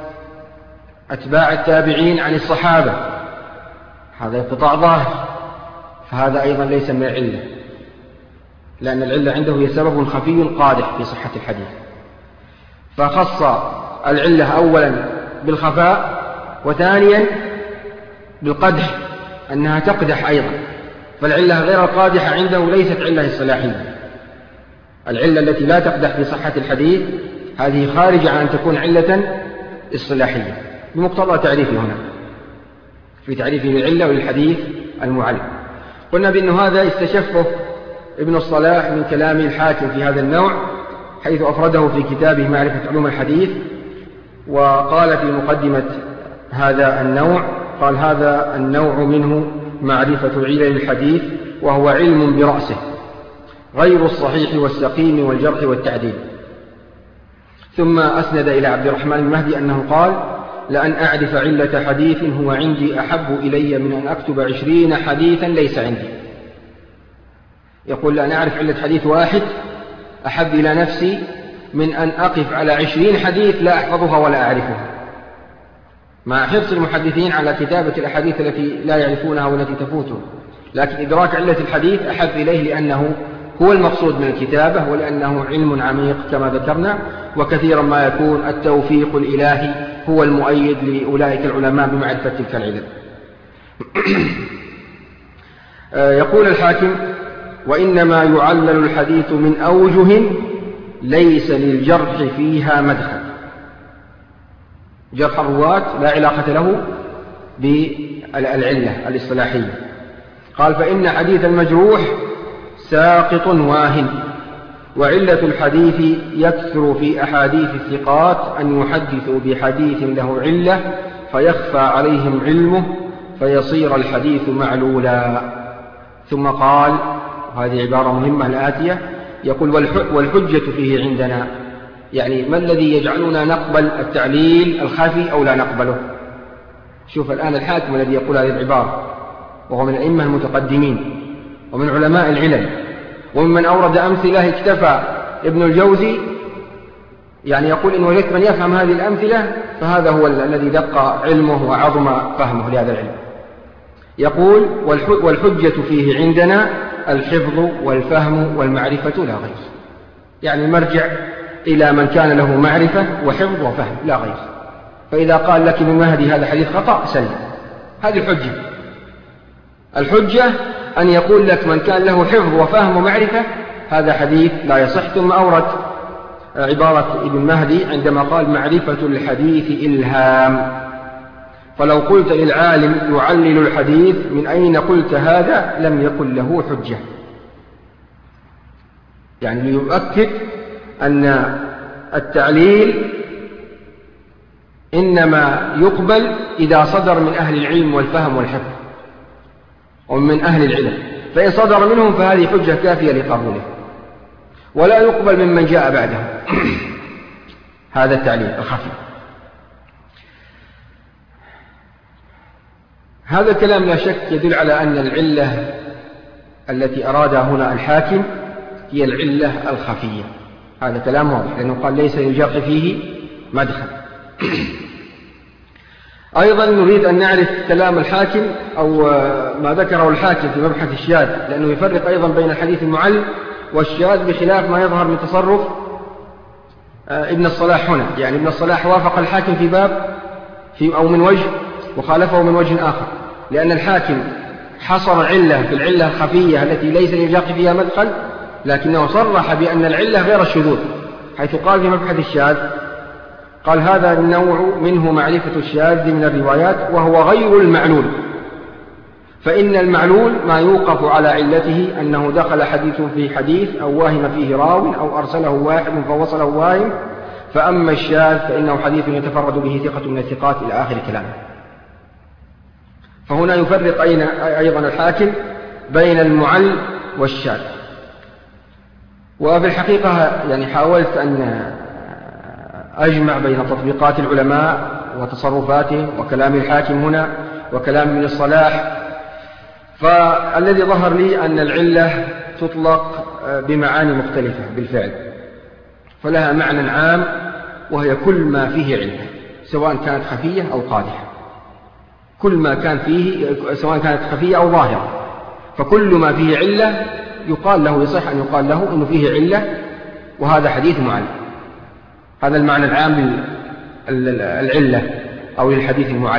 C: أتباع التابعين عن الصحابة، هذا انقطاع ظاهر، فهذا أيضا ليس من العلة، لأن العلة عنده هي سبب خفي قادح في صحة الحديث. فخص العلة أولا بالخفاء، وثانيا بالقدح، أنها تقدح أيضا. فالعلة غير القادحة عنده ليست علة اصطلاحية. العلة التي لا تقدح في صحة الحديث هذه خارجة عن أن تكون علة اصطلاحية بمقتضى تعريفه هنا في تعريفه للعلة وللحديث المعل. قلنا بأن هذا استشفه ابن الصلاح من كلام الحاكم في هذا النوع، حيث أفرده في كتابه معرفة علوم الحديث، وقال في مقدمة هذا النوع، قال: هذا النوع منه معرفة علل الحديث، وهو علم برأسه غير الصحيح والسقيم والجرح والتعديل. ثم أسند إلى عبد الرحمن المهدي أنه قال: لأن أعرف علة حديث هو عندي أحب إلي من أن أكتب 20 حديثا ليس عندي. يقول: لأن أعرف علة حديث واحد أحب إلى نفسي من أن أقف على 20 حديث لا أحفظها ولا أعرفها، مع حرص المحدثين على كتابة الأحاديث التي لا يعرفونها والتي تفوتهم، لكن إدراك علة الحديث أحب إليه لأنه هو المقصود من الكتابة، ولأنه علم عميق كما ذكرنا، وكثيرا ما يكون التوفيق الإلهي هو المؤيد لأولئك العلماء بمعرفة تلك العلل. يقول الحاكم: وإنما يعلل الحديث من أوجه ليس للجرح فيها مدخل. جرح الرواة لا علاقة له بالعلة الاصطلاحية. قال: فإن حديث المجروح ساقط واهن، وعلة الحديث يكثر في أحاديث الثقات أن يحدثوا بحديث له علة فيخفى عليهم علمه فيصير الحديث معلولا. ثم قال، وهذه عبارة مهمة الآتية، يقول: والحجة فيه عندنا، يعني ما الذي يجعلنا نقبل التعليل الخفي أو لا نقبله؟ شوف الآن الحاكم الذي يقول هذه العبارة، وهو من الأئمة المتقدمين ومن علماء العلل، وممن أورد أمثلة اكتفى ابن الجوزي، يعني يقول: إن وجدت من يفهم هذه الأمثلة فهذا هو الذي دق علمه وعظم فهمه لهذا العلم. يقول والحجة فيه عندنا الحفظ والفهم والمعرفة لا غير. يعني المرجع إلى من كان له معرفة وحفظ وفهم لا غير. فإذا قال لك ابن مهدي هذا حديث خطأ سلم، هذه الحجة. الحجة أن يقول لك من كان له حفظ وفهم ومعرفة هذا حديث لا يصح. ثم أورد عبارة ابن مهدي عندما قال معرفة الحديث إلهام، فلو قلت للعالم يعلل الحديث من أين قلت هذا لم يكن له حجة. يعني ليؤكد أن التعليل إنما يقبل إذا صدر من أهل العلم والفهم والحفظ ومن أهل العلم، فإن صدر منهم فهذه حجة كافية لقبوله، ولا يقبل ممن جاء بعده. هذا التعليل الخفي. هذا الكلام لا شك يدل على أن العلة التي أرادها هنا الحاكم هي العلة الخفية. هذا كلام واضح، لأنه قال ليس للجرح فيه مدخل. أيضا نريد أن نعرف كلام الحاكم أو ما ذكره الحاكم في مبحث الشاذ، لأنه يفرق أيضا بين الحديث المعل والشاذ بخلاف ما يظهر من تصرف ابن الصلاح هنا. يعني ابن الصلاح وافق الحاكم في باب أو من وجه وخالفه من وجه آخر، لأن الحاكم حصر علة في العلة الخفية التي ليس للجرح فيها مدخل، لكنه صرح بأن العلة غير الشذوذ، حيث قال في مبحث الشاذ قال هذا النوع منه معرفة الشاذ من الروايات وهو غير المعلول، فإن المعلول ما يوقف على علته أنه دخل حديث في حديث أو واهم فيه راو أو أرسله واحد فوصله واهم، فأما الشاذ فإنه حديث يتفرد به ثقة من الثقات إلى آخر كلامه. فهنا يفرق أيضا الحاكم بين المعل والشاذ. وفي الحقيقة يعني حاولت أن أجمع بين تطبيقات العلماء وتصرفاتهم وكلام الحاكم هنا وكلام ابن الصلاح، فالذي ظهر لي أن العلة تطلق بمعاني مختلفة بالفعل، فلها معنى عام وهي كل ما فيه علة سواء كانت خفية أو قادحة، كل ما كان فيه سواء كانت خفية أو ظاهرة، فكل ما فيه علة يقال له يصح أن يقال له إنه فيه علة وهذا حديث معل. هذا المعنى العام للعلة أو للحديث المعل،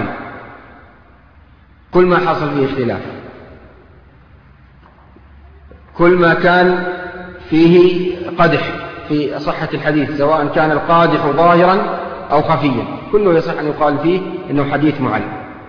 C: كل ما حصل فيه اختلاف، كل ما كان فيه قدح في صحة الحديث سواء كان القادح ظاهرا أو خفيا كله يصح أن يقال فيه إنه حديث معل.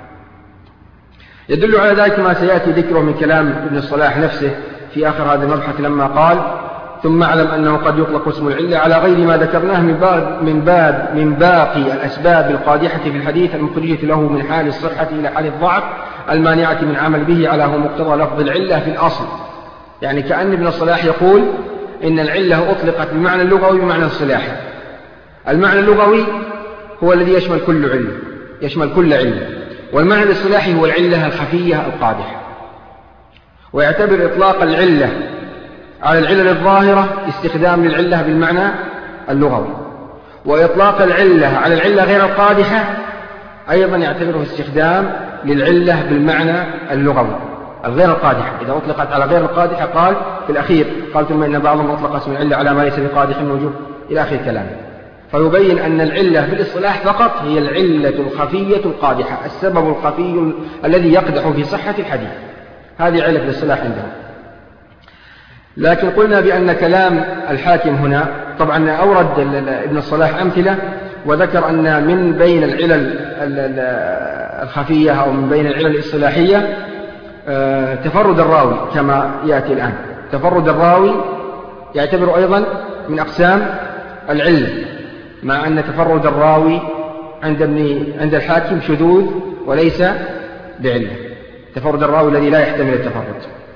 C: يدل على ذلك ما سيأتي ذكره من كلام ابن الصلاح نفسه في آخر هذا المبحث لما قال ثم اعلم أنه قد يطلق اسم العلة على غير ما ذكرناه من باقي الأسباب القادحة في الحديث المخرجة له من حال الصحة إلى حال الضعف المانعة من عمل به على هو مقتضى لفظ العلة في الأصل. يعني كأن ابن الصلاح يقول إن العلة أطلقت بمعنى اللغوي بمعنى الصلاحي. المعنى اللغوي هو الذي يشمل كل علة، يشمل كل علة، والمعنى الاصطلاحي هو العلة الخفية القادحة. ويعتبر إطلاق العلة على العلل الظاهرة استخدام للعلة بالمعنى اللغوي، وإطلاق العلة على العلة غير القادحة أيضا يعتبره استخدام للعلة بالمعنى اللغوي الغير القادحة. إذا أطلقت على غير القادحة قال في الأخير قال ثم إن بعضهم أطلق اسم العلة على ما ليس بقادح موجود إلى آخر كلامه. فيبين أن العلة في الاصطلاح فقط هي العلة الخفية القادحة، السبب الخفي الذي يقدح في صحة الحديث، هذه علة في الاصطلاح عندهم. لكن قلنا بأن كلام الحاكم هنا طبعا أورد ابن الصلاح أمثلة وذكر أن من بين العلل الخفية أو من بين العلل الاصطلاحية تفرد الراوي كما يأتي الآن. تفرد الراوي يعتبر أيضا من أقسام العلة، مع أن تفرد الراوي عند الحاكم شذوذ وليس بعلة، تفرد الراوي الذي لا يحتمل التفرد.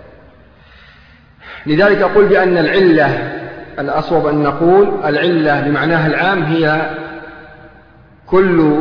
C: لذلك أقول بأن العلة الأصوب أن نقول العلة بمعناها العام هي كل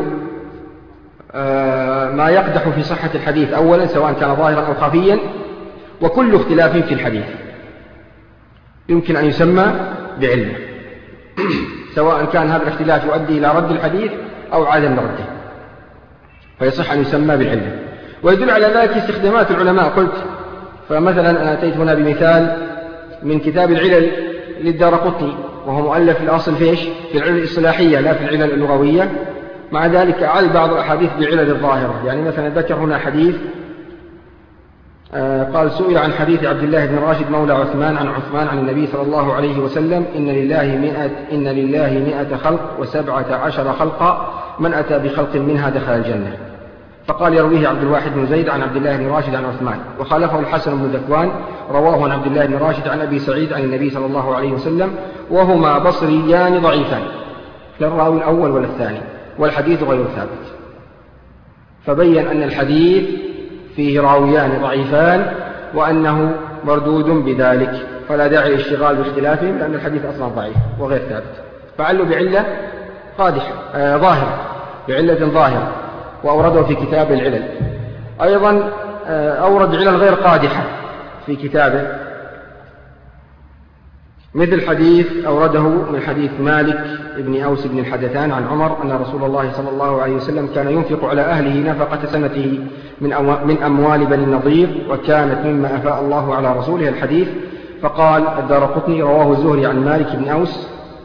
C: ما يقدح في صحة الحديث أولا سواء كان ظاهرا أو خفيا، وكل اختلاف في الحديث يمكن أن يسمى بعلة سواء كان هذا الاختلاف يؤدي إلى رد الحديث أو عدم رده، فيصح أن يسمى بالعلة. ويدل على ذلك استخدامات العلماء قلت. فمثلا أنا أتيت هنا بمثال من كتاب العلل للدارقطني، وهو مؤلف في الأصل في العلل الإصلاحية لا في العلل اللغوية. مع ذلك أعل بعض الأحاديث بعلل الظاهرة. يعني مثلا ذكر هنا حديث قال سئل عن حديث عبد الله بن راشد مولى عثمان عن النبي صلى الله عليه وسلم إن لله 100 خلق و17 خلقا من أتى بخلق منها دخل الجنة. فقال يرويه عبد الواحد بن زيد عن عبد الله بن راشد عن عثمان، وخالفه الحسن بن ذكوان رواه عن عبد الله بن راشد عن أبي سعيد عن النبي صلى الله عليه وسلم، وهما بصريان ضعيفان لا الراوي الأول ولا الثاني، والحديث غير ثابت. فبين أن الحديث فيه راويان ضعيفان وأنه مردود بذلك، فلا داعي للاشتغال باختلافهم لأن الحديث أصلا ضعيف وغير ثابت. فعلوا بعلة قادحة ظاهرة، بعلة ظاهرة، وأورده في كتاب العلل. أيضا أورد علل غير قادحة في كتابه، مثل حديث أورده من حديث مالك بن أوس بن الحدثان عن عمر أن رسول الله صلى الله عليه وسلم كان ينفق على أهله نفقة سنته من أموال بني النضير، وكانت مما أفاء الله على رسوله الحديث. فقال الدارقطني رواه الزهري عن مالك بن أوس.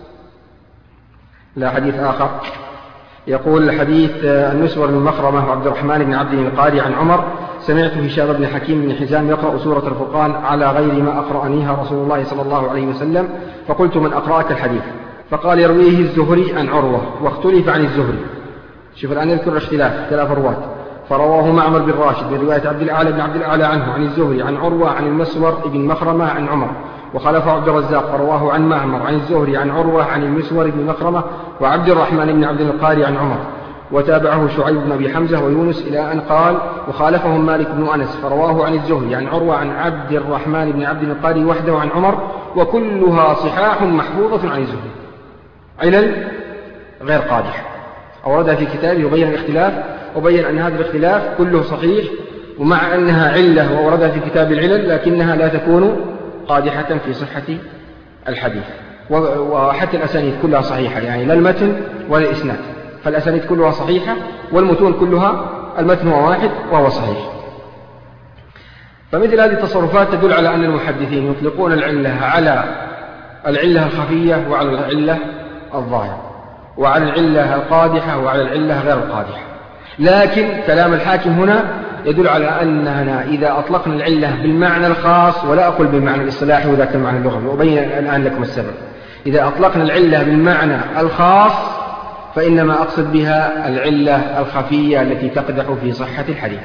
C: لا حديث آخر يقول حديث النسور بن مخرمة وعبد الرحمن بن عبد القاري عن عمر سمعت هشام بن حكيم بن حزام يقرأ سورة الفرقان على غير ما أقرأنيها رسول الله صلى الله عليه وسلم، فقلت من أقرأك الحديث؟ فقال يرويه الزهري عن عروة، واختلف عن الزهري. شوف الآن يذكر اختلاف 3 رواة. فرواه معمر بن راشد من رواية عبد الأعلى بن عبد الأعلى عنه عن الزهري عن عروة عن المسور بن مخرمة عن عمر، وخلفه عبد الرزاق فرواه عن معمر عن الزهري عن عروة عن المسور بن مخرمة وعبد الرحمن بن عبد القاري عن عمر، وتابعه شعيب بن أبي حمزة ويونس إلى أن قال وخالفهم مالك بن أنس فرواه عن الزهري عن عروة عن عبد الرحمن بن عبد القاري وحده عن عمر، وكلها صحاح محفوظة عن الزهري. علل غير قادحة أوردها في كتابه وبين الاختلاف، وبين أن هذا الاختلاف كله صحيح، ومع أنها علة وأوردها في كتاب العلل لكنها لا تكون قادحة في صحة الحديث. وحتى الأسانيد كلها صحيحة، يعني لا المتن ولا الإسناد، فالأسانيد كلها صحيحة والمتون كلها المتن هو واحد وهو صحيح. فمثل هذه التصرفات تدل على أن المحدثين يطلقون العلة على العلة الخفية وعلى العلة الظاهرة، وعلى العلة القادحة وعلى العلة غير القادحة. لكن كلام الحاكم هنا يدل على أننا إذا أطلقنا العلة بالمعنى الخاص، ولا أقول بالمعنى الاصطلاحي وذاك المعنى اللغوي، وأبين الآن لكم السبب. إذا أطلقنا العلة بالمعنى الخاص فإنما أقصد بها العلة الخفية التي تقدح في صحة الحديث.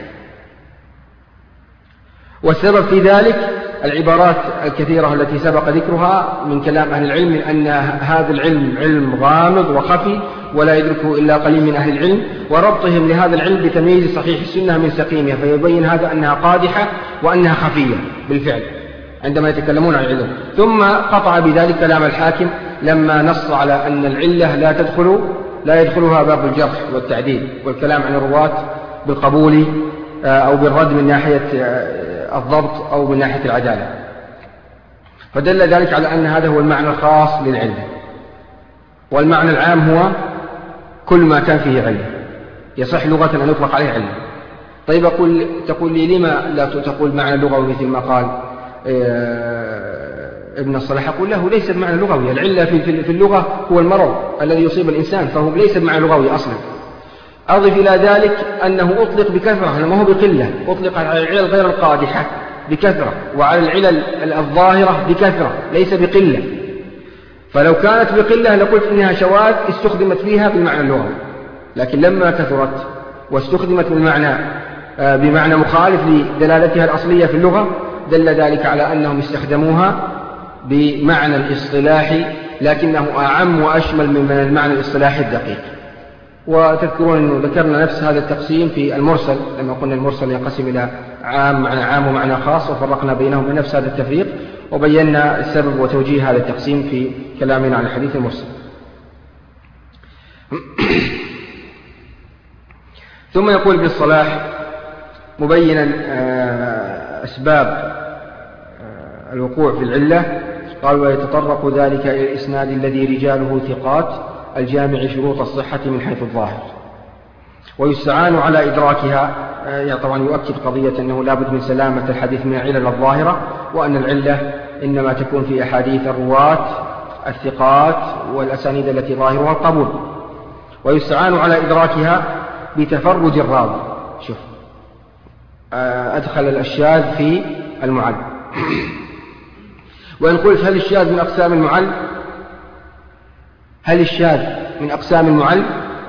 C: والسبب في ذلك العبارات الكثيرة التي سبق ذكرها من كلام أهل العلم، أن هذا العلم علم غامض وخفي ولا يدركه إلا قليل من أهل العلم، وربطهم لهذا العلم بتمييز صحيح السنة من سقيمها، فيبين هذا أنها قادحة وأنها خفية بالفعل عندما يتكلمون عن العلم. ثم قطع بذلك كلام الحاكم لما نص على أن العلة لا يدخلها باب الجرح والتعديل والكلام عن الرواة بالقبول أو بالرد من ناحية الضبط أو من ناحية العدالة، فدل ذلك على أن هذا هو المعنى الخاص للعلة. والمعنى العام هو كل ما كان فيه علة، يصح لغة أن يطلق عليه علة. طيب تقول لي لما لا تقول معنى لغوي مثل ما قال ابن الصلاح؟ أقول له ليس بمعنى لغوي، العلة في اللغة هو المرض الذي يصيب الإنسان، فهو ليس بمعنى لغوي أصلا. أضف إلى ذلك أنه أطلق بكثرة، ما هو بقلة، أطلق على العلل غير القادحة بكثرة وعلى العلل الظاهرة بكثرة ليس بقلة. فلو كانت بقلة لقلت إنها شواذ استخدمت فيها بالمعنى اللغوي، لكن لما كثرت واستخدمت بمعنى مخالف لدلالتها الأصلية في اللغة دل ذلك على أنهم استخدموها بمعنى الاصطلاحي لكنه أعم وأشمل من المعنى الاصطلاحي الدقيق. وتذكرون أنه ذكرنا نفس هذا التقسيم في المرسل لما قلنا المرسل ينقسم إلى معنى عام ومعنى خاص، وفرقنا بينهم بنفس هذا التفريق، وبينا السبب وتوجيه هذا التقسيم في كلامنا عن الحديث المرسل. ثم يقول ابن الصلاح مبينا أسباب الوقوع في العلة، قال ويتطرق ذلك إلى الإسناد الذي رجاله ثقات الجامع شروط الصحة من حيث الظاهر. ويستعان على إدراكها. طبعا يؤكد قضية أنه لا بد من سلامة الحديث من العلل الظاهرة، وأن العلة إنما تكون في أحاديث الرواة الثقات والأسانيد التي ظاهرها القبول. ويستعان على إدراكها بتفرد الراوي. شوف، أدخل الشاذ في المعل. وإن قلت هل الشاذ من أقسام المعل؟ هل الشاذ من أقسام المعل؟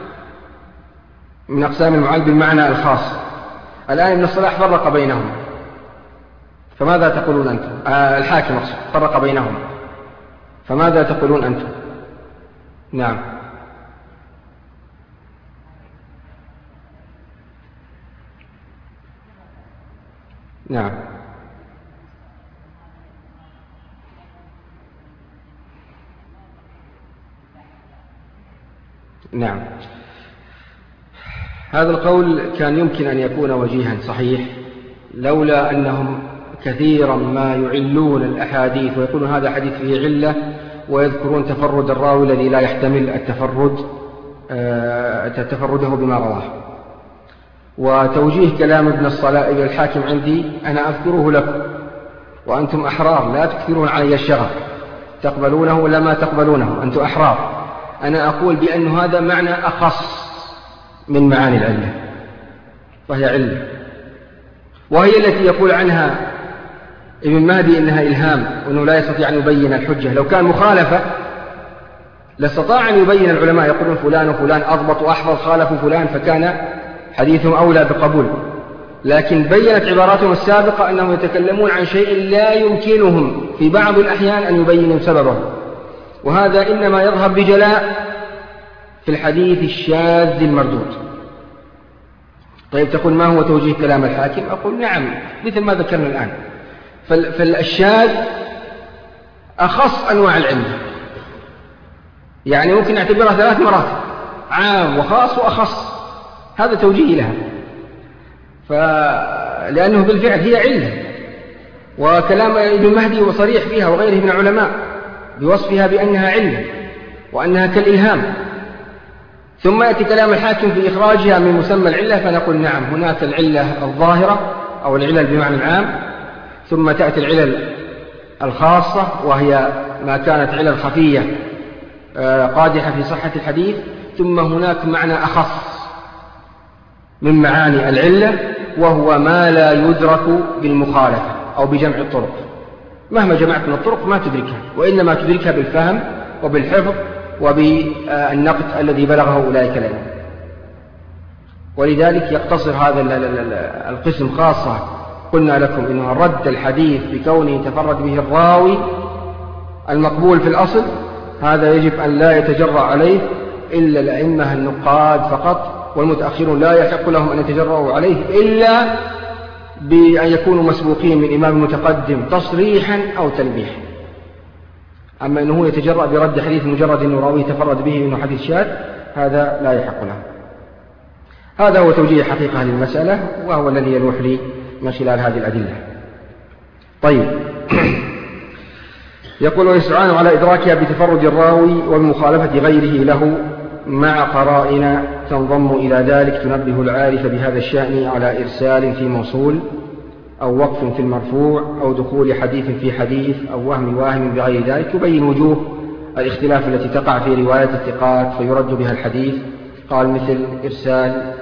C: من أقسام المعل بالمعنى الخاص. الآن ابن الصلاح فرق بينهم، فماذا تقولون أنتم؟ الحاكم أقصد فرق بينهم، فماذا تقولون أنتم؟ نعم. نعم. نعم. هذا القول كان يمكن أن يكون وجيها صحيح، لولا أنهم كثيرا ما يعلون الأحاديث ويقولون هذا حديث فيه علة، ويذكرون تفرد الراوي الذي لا يحتمل تفرده بما رواه. وتوجيه كلام ابن الصلاح إلى الحاكم عندي أنا أذكره لكم، وأنتم أحرار لا تكثرون علي الشغف، تقبلونه ولا ما تقبلونه، أنتم أحرار. أنا أقول بأن هذا معنى أخص من معاني العلة، فهي علة، وهي التي يقول عنها ابن مهدي إنها إلهام، وأنه لا يستطيع أن يبين الحجة. لو كان مخالفة لاستطاع أن يبين العلماء، يقولون فلان وفلان أضبط وأحفظ خالفوا فلان، فكان حديثهم أولى بقبول. لكن بيّنت عباراتهم السابقة أنهم يتكلمون عن شيء لا يمكنهم في بعض الأحيان أن يبينوا سببه، وهذا إنما يظهر بجلاء في الحديث الشاذ المردود. طيب تقول ما هو توجيه كلام الحاكم؟ أقول نعم، مثل ما ذكرنا الآن، فالشاذ أخص أنواع العلم، يعني ممكن نعتبرها 3 مراتب: عام وخاص وأخص. هذا توجيه لها، لأنه بالفعل هي علة، وكلام ابن مهدي وصريح فيها وغيره من العلماء بوصفها بأنها علة وأنها كالإلهام. ثم يأتي كلام الحاكم في إخراجها من مسمى العلة، فنقول نعم هناك العلة الظاهرة أو العلل بمعنى العام، ثم تأتي العلل الخاصة وهي ما كانت علل خفية قادحة في صحة الحديث، ثم هناك معنى أخص من معاني العلة، وهو ما لا يدرك بالمخالفة أو بجمع الطرق. مهما جمعت من الطرق ما تدركها، وإنما تدركها بالفهم وبالحفظ وبالنقد الذي بلغه أولئك العلم. ولذلك يقتصر هذا القسم خاصة قلنا لكم إنه رد الحديث بكونه تفرد به الراوي المقبول في الأصل، هذا يجب أن لا يتجرأ عليه إلا الأئمة النقاد فقط، والمتأخرون لا يحق لهم أن يتجرؤوا عليه إلا بأن يكونوا مسبوقين من إمام متقدم تصريحا أو تلميحا. أما أنه يتجرأ برد حديث مجرد أنه راويه تفرد به أنه حديث شاذ، هذا لا يحق له. هذا هو توجيه حقيقة للمسألة، وهو الذي يلوح لي من خلال هذه الأدلة. طيب يقول ويستعان على إدراكها بتفرد الراوي ومخالفة غيره له مع قرائن تنضم إلى ذلك تنبه العارف بهذا الشأن على إرسال في موصول أو وقف في المرفوع أو دخول حديث في حديث أو وهم واهم بغير ذلك، يبين وجوه الاختلاف التي تقع في رواية الثقات فيرد بها الحديث. قال مثل إرسال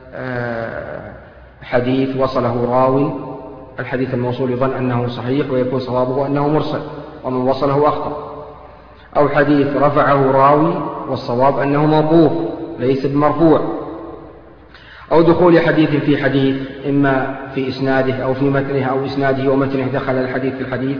C: حديث وصله راوي، الحديث الموصول يظن أنه صحيح ويكون صوابه أنه مرسل ومن وصله أخطأ، أو حديث رفعه راوي والصواب أنه موقوف ليس بمرفوع، أو دخول حديث في حديث إما في إسناده أو في متنه أو إسناده ومتنه دخل الحديث في الحديث،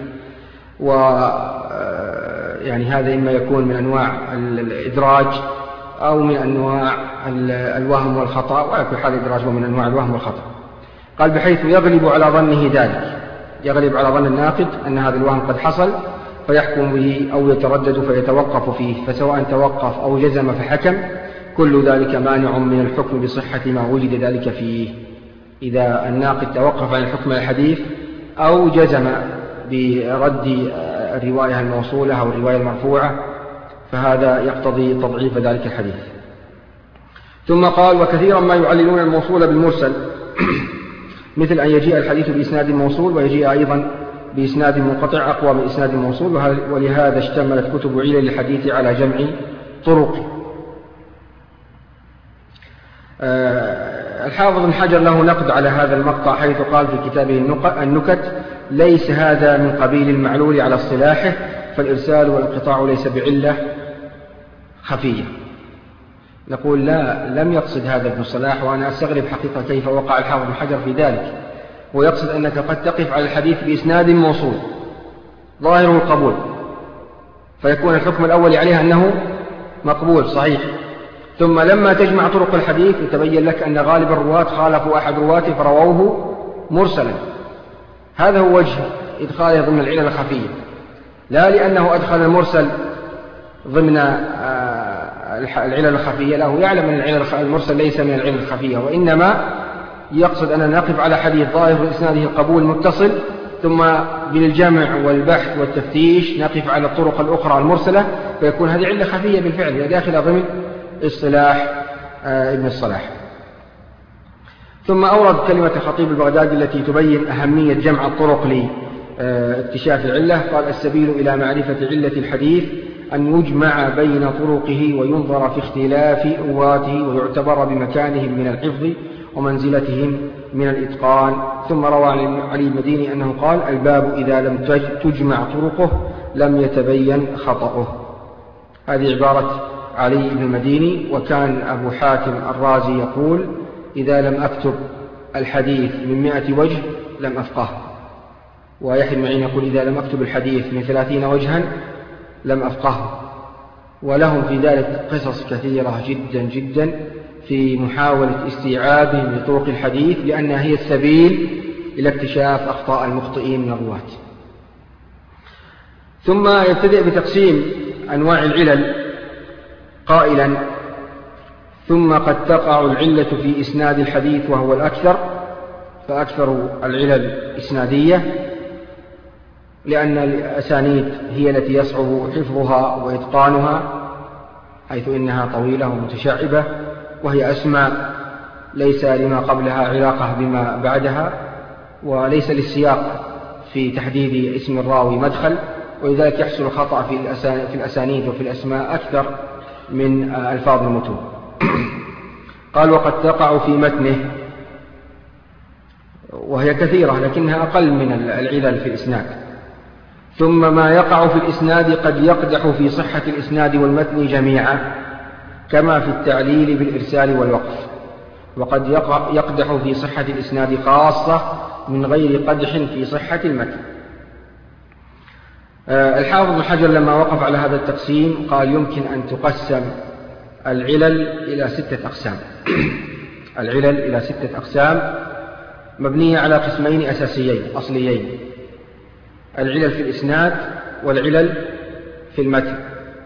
C: يعني هذا إما يكون من أنواع الإدراج أو من أنواع الوهم والخطأ، وعلى كل حال الإدراج هو من أنواع الوهم والخطأ. قال بحيث يغلب على ظنه ذلك، يغلب على ظن الناقد أن هذا الوهم قد حصل فيحكم به أو يتردد فيتوقف فيه، فسواء توقف أو جزم فحكم، كل ذلك مانع من الحكم بصحة ما وجد ذلك فيه. إذا الناقد توقف عن الحكم الحديث أو جزم برد الرواية الموصولة أو الرواية المرفوعة، فهذا يقتضي تضعيف ذلك الحديث. ثم قال: وكثيرا ما يعللون الموصول بالمرسل مثل أن يجيء الحديث بإسناد موصول ويجيء أيضا بإسناد منقطع أقوى من إسناد موصول، ولهذا اشتملت كتب علل الحديث على جمع طرق. الحافظ بن حجر له نقد على هذا المقطع حيث قال في كتابه النكت: ليس هذا من قبيل المعلول على اصطلاحه، فالإرسال والانقطاع ليس بعلة خفية. نقول لا، لم يقصد هذا ابن الصلاح، وأنا أستغرب حقيقة كيف وقع الحافظ بن حجر في ذلك. ويقصد أنك قد تقف على الحديث بإسناد موصول ظاهر القبول، فيكون الحكم الأول عليها أنه مقبول صحيح، ثم لما تجمع طرق الحديث يتبين لك أن غالب الرواة خالفوا أحد رواته فرووه مرسلا. هذا هو وجه إدخاله ضمن العلل الخفية، لا لأنه أدخل المرسل ضمن العلل الخفية، لا، هو يعلم أن المرسل ليس من العلل الخفية، وإنما يقصد أن نقف على حديث ظاهر إسناده القبول متصل، ثم بالجمع والبحث والتفتيش نقف على الطرق الأخرى المرسلة، فيكون هذه علة خفية بالفعل، هي داخلة ضمن اصطلاح ابن الصلاح. ثم أورد كلمة الخطيب البغدادي التي تبين أهمية جمع الطرق لاكتشاف العلة. قال: السبيل إلى معرفة علة الحديث أن يجمع بين طرقه وينظر في اختلاف رواته ويعتبر بمكانهم من الحفظ ومنزلتهم من الإتقان. ثم روى عن علي المديني أنه قال: الباب إذا لم تجمع طرقه لم يتبين خطأه. هذه عبارة علي بن المديني. وكان أبو حاتم الرازي يقول: إذا لم أكتب الحديث من 100 وجه لم أفقه. ويحيى بن معين يقول: إذا لم أكتب الحديث من 30 وجها لم أفقه. ولهم في ذلك قصص كثيرة جدا جدا في محاولة استيعابهم لطرق الحديث، لأنها هي السبيل إلى اكتشاف أخطاء المخطئين من الرواة. ثم يبتدئ بتقسيم أنواع العلل قائلا: ثم قد تقع العلة في إسناد الحديث وهو الأكثر، فأكثر العلل إسنادية، لأن الأسانيد هي التي يصعب حفظها وإتقانها، حيث إنها طويلة ومتشعبة، وهي أسماء ليس لما قبلها علاقة بما بعدها، وليس للسياق في تحديد اسم الراوي مدخل، ولذلك يحصل الخطأ في الأسانيد وفي الأسماء أكثر من ألفاظ المتون. قال: وقد تقع في متنه، وهي كثيرة لكنها أقل من العلل في الإسناد. ثم ما يقع في الإسناد قد يقدح في صحة الإسناد والمتن جميعا، كما في التعليل بالإرسال والوقف، وقد يقدح في صحة الإسناد خاصة من غير قدح في صحة المتن. الحافظ بن حجر لما وقف على هذا التقسيم قال: يمكن أن تقسم العلل إلى 6 أقسام. العلل إلى 6 أقسام مبنية على قسمين أساسيين أصليين: العلل في الإسناد والعلل في المتن.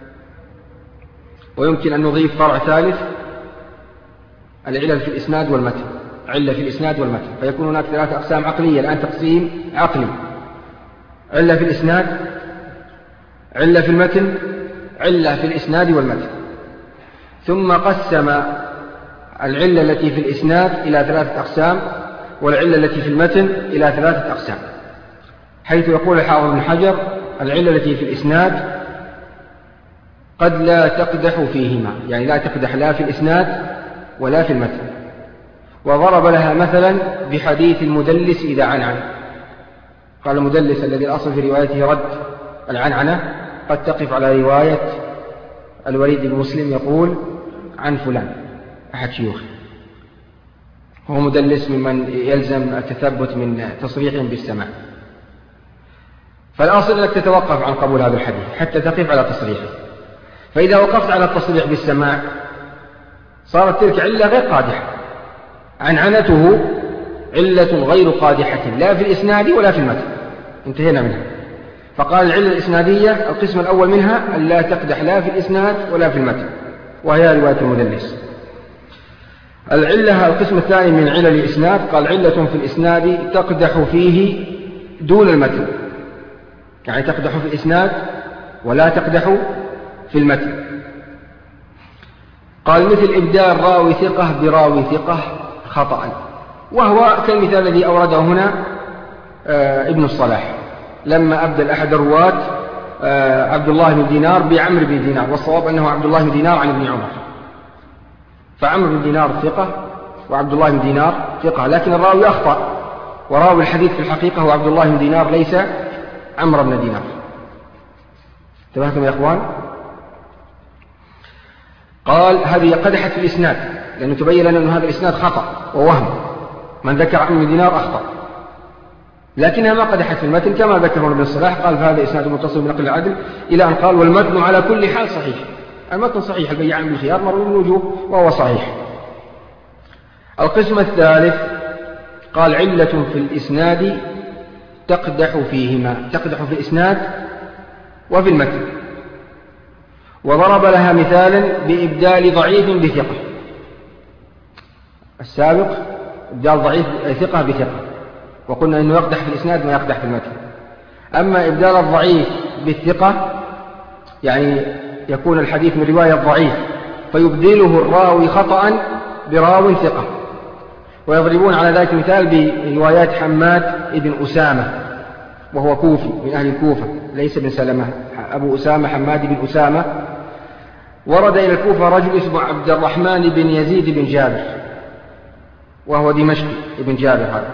C: ويمكن أن نضيف فرع ثالث: العلل في الإسناد والمتن، علة في الإسناد والمتن، فيكون هناك 3 أقسام عقلية. الآن تقسيم عقلي: علة في الإسناد، علة في المتن، علة في الإسناد والمتن. ثم قسم العلة التي في الإسناد إلى 3 أقسام، والعلة التي في المتن إلى 3 أقسام، حيث يقول الحافظ بن حجر: العلة التي في الإسناد قد لا تقدح فيهما، يعني لا تقدح لا في الإسناد ولا في المتن. وضرب لها مثلا بحديث المدلس إذا عنعن. قال: المدلس الذي الأصل في روايته رد العنعنة قد تقف على رواية الوليد بن مسلم يقول عن فلان أحد شيوخه، هو مدلس ممن يلزم التثبت من تصريحهم بالسماع، فالأصل أنك تتوقف عن قبول هذا الحديث حتى تقف على تصريحه. فإذا وقفت على التصريح بالسماع صارت تلك علة غير قادحة، عنعنته علة غير قادحة لا في الإسناد ولا في المتن، انتهينا منها. فقال: العلة الإسنادية القسم الأول منها أن لا تقدح لا في الإسناد ولا في المتن، وهي رواية المدلس. العلة القسم الثاني من علل الإسناد قال: علة في الإسناد تقدح فيه دون المتن، يعني تقدح في الإسناد ولا تقدح في المتن. قال مثل إبدال راوي ثقة براوي ثقة خطأ، وهو كالمثال الذي أورده هنا ابن الصلاح لما أبدل أحد الرواة عبد الله بن دينار بعمر بن دينار، والصواب أنه عبد الله بن دينار عن ابن عمر، فعمر بن دينار ثقة وعبد الله بن دينار ثقة، لكن الراوي أخطأ، وراوي الحديث في الحقيقة هو عبد الله بن دينار ليس عمرو بن دينار. انتبهتم يا إخوان؟ قال هذه قدحت في الإسناد، لأنه تبين لنا أن هذا الإسناد خطأ ووهم، من ذكر عمرو بن دينار أخطأ، لكنها ما قدحت في المتن كما ذكره ابن الصلاح. قال فهذا إسناد متصل بنقل العدل، إلى أن قال والمتن على كل حال صحيح. المتن صحيح، البيعان بالخيار مر من وجوه وهو صحيح. القسم الثالث قال علة في الإسناد تقدح فيهما، تقدح في الإسناد وفي المتن، وضرب لها مثالا بإبدال ضعيف بثقة. السابق إبدال ضعيف ثقة بثقة، وقلنا أنه يقدح في الإسناد ما يقدح في المتن. أما إبدال الضعيف بالثقة يعني يكون الحديث من رواية ضعيف فيبدله الراوي خطأ براو ثقة، ويضربون على ذلك مثال بروايات حماد بن أسامة، وهو كوفي من أهل الكوفة ليس بن سلمة، أبو أسامة حماد بن أسامة. ورد إلى الكوفة رجل اسمه عبد الرحمن بن يزيد بن جابر، وهو دمشقي بن جابر هذا،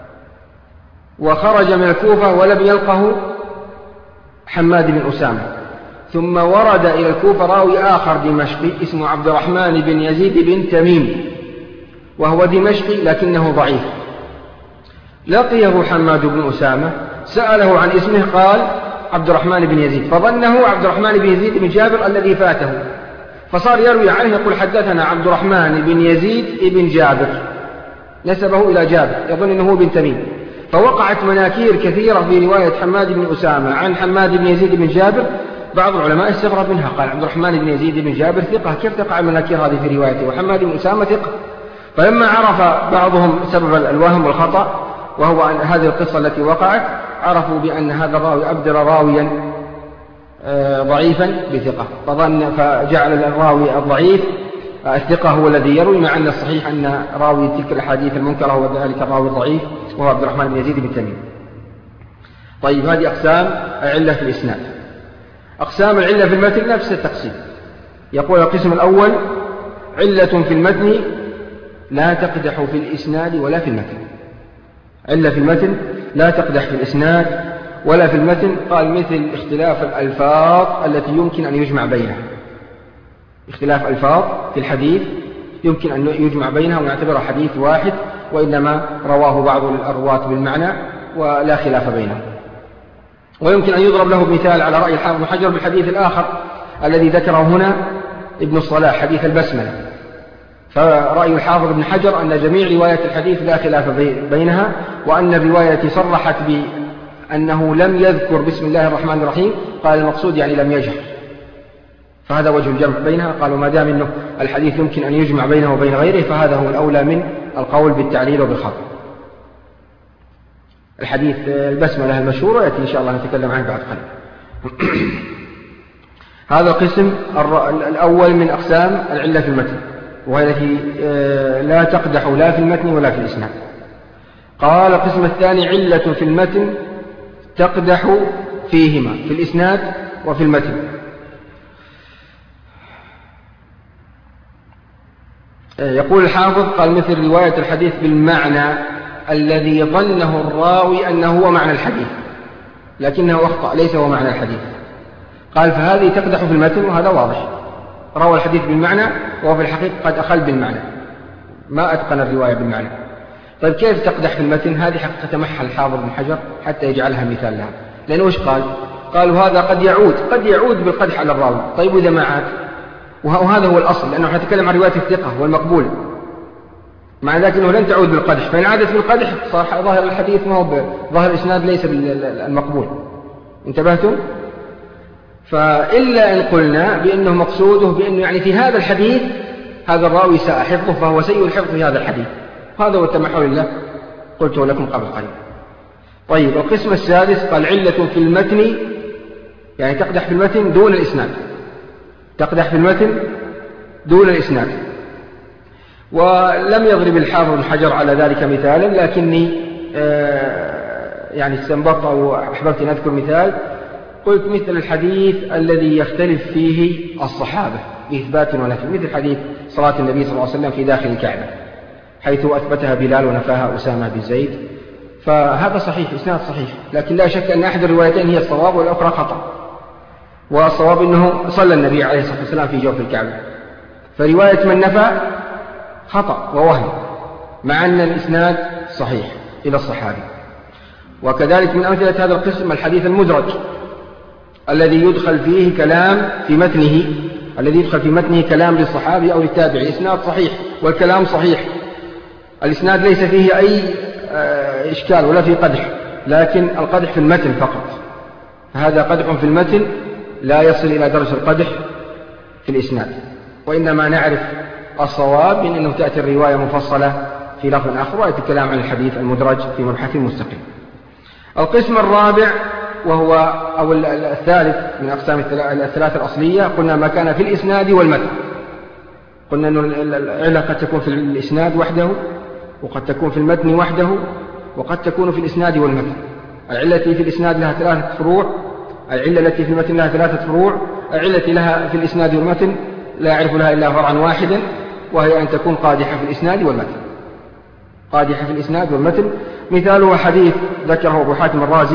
C: وخرج من الكوفة ولم يلقه حماد بن أسامة. ثم ورد إلى الكوفة راوي آخر دمشقي اسمه عبد الرحمن بن يزيد بن تميم، وهو دمشقي لكنه ضعيف. لقيه حماد بن أسامة سأله عن اسمه، قال عبد الرحمن بن يزيد، فظنه عبد الرحمن بن يزيد بن جابر الذي فاته، فصار يروي عنه يقول حدثنا عبد الرحمن بن يزيد بن جابر، نسبه إلى جابر، يظن أنه بن تميم. فوقعت مناكير كثيرة في رواية حماد بن أسامة عن حماد بن يزيد بن جابر، بعض العلماء استغرب منها، قال عبد الرحمن بن يزيد بن جابر ثقة، كيف تقع المناكير هذه في روايته وحماد بن أسامة ثقة؟ فلما عرف بعضهم سبب الوهم والخطأ وهو أن هذه القصة التي وقعت، عرفوا بأن هذا الراوي أبدل راويا ضعيفا بثقة، فجعل الراوي الضعيف الثقة هو الذي يروي، مع أن الصحيح أن راوي تلك الأحاديث المنكرة هو ذلك الراوي الضعيف وهو عبد الرحمن بن يزيد بن تميم. طيب هذه أقسام العلة في الإسناد. أقسام العلة في المتن نفس التقسيم. يقول القسم الأول علة في المتن لا تقدح في الإسناد ولا في المتن. علة في المتن لا تقدح في الإسناد ولا في المتن. قال مثل اختلاف الألفاظ التي يمكن أن يجمع بينها. اختلاف ألفاظ في الحديث يمكن أن يجمع بينها ونعتبرها حديث واحد، وإنما رواه بعض الرواة بالمعنى ولا خلاف بينهم. ويمكن أن يضرب له مثال على رأي الحافظ بن حجر بالحديث الآخر الذي ذكره هنا ابن الصلاح، حديث البسملة. فرأي الحافظ بن حجر أن جميع روايات الحديث لا خلاف بينها، وأن الرواية صرحت بأنه لم يذكر بسم الله الرحمن الرحيم، قال المقصود يعني لم يجهر، فهذا وجه الجمع بينها. قالوا ما دام أنه الحديث يمكن أن يجمع بينه وبين غيره فهذا هو الأولى من القول بالتعليل وبالخطأ. الحديث البسملة المشهور يأتي إن شاء الله نتكلم عنه بعد قليل. هذا القسم الأول من أقسام العلة في المتن، وهي التي لا تقدح لا في المتن ولا في الإسناد. قال القسم الثاني علة في المتن تقدح فيهما، في الإسناد وفي المتن. يقول الحافظ قال مثل رواية الحديث بالمعنى الذي ظنه الراوي أنه هو معنى الحديث لكنه أخطأ ليس هو معنى الحديث. قال فهذه تقدح في المتن، وهذا واضح، روى الحديث بالمعنى وهو في الحقيقة قد أخل بالمعنى، ما أتقن الرواية بالمعنى. طيب كيف تقدح في المتن؟ هذه حقيقة تمحل الحافظ بن حجر حتى يجعلها مثال لها، لأنه وش قال؟ قالوا هذا قد يعود بالقدح على الراوي. طيب إذا ما عاد، وهذا هو الأصل، لأنه احنا نتكلم عن رواية الثقة والمقبول، مع ذلك أنه لن تعود بالقدح، فإن عادت بالقدح صار ظاهر الحديث ما هو ظاهر الإسناد ليس بالمقبول. انتبهتم؟ فإلا إن قلنا بأنه مقصوده بأنه يعني في هذا الحديث هذا الراوي ساء حفظه فهو سيء الحفظ في هذا الحديث، هذا هو التمحل الله قلته لكم قبل قليل. طيب القسم السادس قال علة في المتن، يعني تقدح في المتن دون الإسناد، تقدح في المتن دون الإسناد. ولم يضرب الحافظ بن حجر على ذلك مثالا، لكني يعني استنبطت أو أحببت أن أذكر مثال. قلت مثل الحديث الذي يختلف فيه الصحابة بإثبات ونفي، مثل حديث صلاة النبي صلى الله عليه وسلم في داخل الكعبة، حيث أثبتها بلال ونفاها أسامة بن زيد، فهذا صحيح، إسناد صحيح، لكن لا شك أن أحد الروايتين هي الصواب والأخرى خطأ. والصواب أنه صلى النبي عليه الصلاة والسلام في جوف الكعبة، فرواية من نفى خطأ ووهم، مع أن الإسناد صحيح إلى الصحابي. وكذلك من أمثلة هذا القسم الحديث المدرج الذي يدخل فيه كلام في متنه، الذي يدخل في متنه كلام للصحابي أو للتابعي، إسناد صحيح والكلام صحيح، الإسناد ليس فيه أي إشكال ولا فيه قدح، لكن القدح في المتن فقط، فهذا قدح في المتن لا يصل إلى درجة القدح في الإسناد، وإنما نعرف الصواب من أنه تأتي الرواية مفصلة في لفظ آخر، ويأتي الكلام عن الحديث المدرج في مبحث مستقل. القسم الرابع وهو أو الثالث من أقسام الثلاثة الأصلية، قلنا ما كان في الإسناد والمتن. قلنا أن العلة قد تكون في الإسناد وحده، وقد تكون في المتن وحده، وقد تكون في الإسناد والمتن. العلة التي في الإسناد لها 3 فروع، العلة التي في المتن لها 3 فروع، العلة التي لها في الإسناد والمتن لا يعرف لها إلا فرعا واحدا، وهي أن تكون قادحة في الإسناد والمتن. قادحة في الإسناد والمتن مثاله حديث ذكره أبو حاتم الرازي،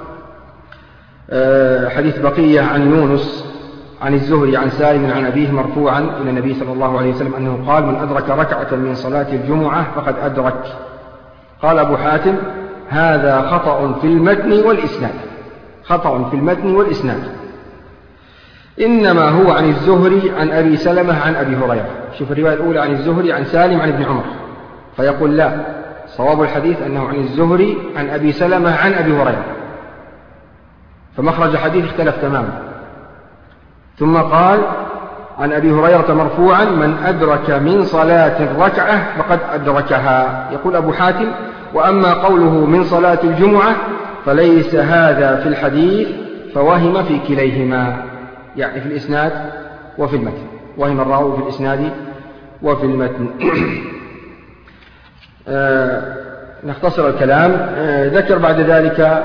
C: حديث بقية عن يونس عن الزهري عن سالم عن أبيه مرفوعا إلى النبي صلى الله عليه وسلم أنه قال: من أدرك ركعة من صلاة الجمعة فقد أدرك. قال أبو حاتم: هذا خطأ في المتن والإسناد، خطأ في المتن والإسناد، إنما هو عن الزهري عن أبي سلمة عن أبي هريرة. شوف الرواية الأولى عن الزهري عن سالم عن ابن عمر، فيقول لا، صواب الحديث أنه عن الزهري عن أبي سلمة عن أبي هريرة، فمخرج الحديث اختلف تماما. ثم قال عن أبي هريرة مرفوعا: من أدرك من صلاة ركعة فقد أدركها. يقول أبو حاتم: وأما قوله من صلاة الجمعة فليس هذا في الحديث، فوهم في كليهما، يعني في الإسناد وفي المتن، وهم الراوي في الإسناد وفي المتن. نختصر الكلام. ذكر بعد ذلك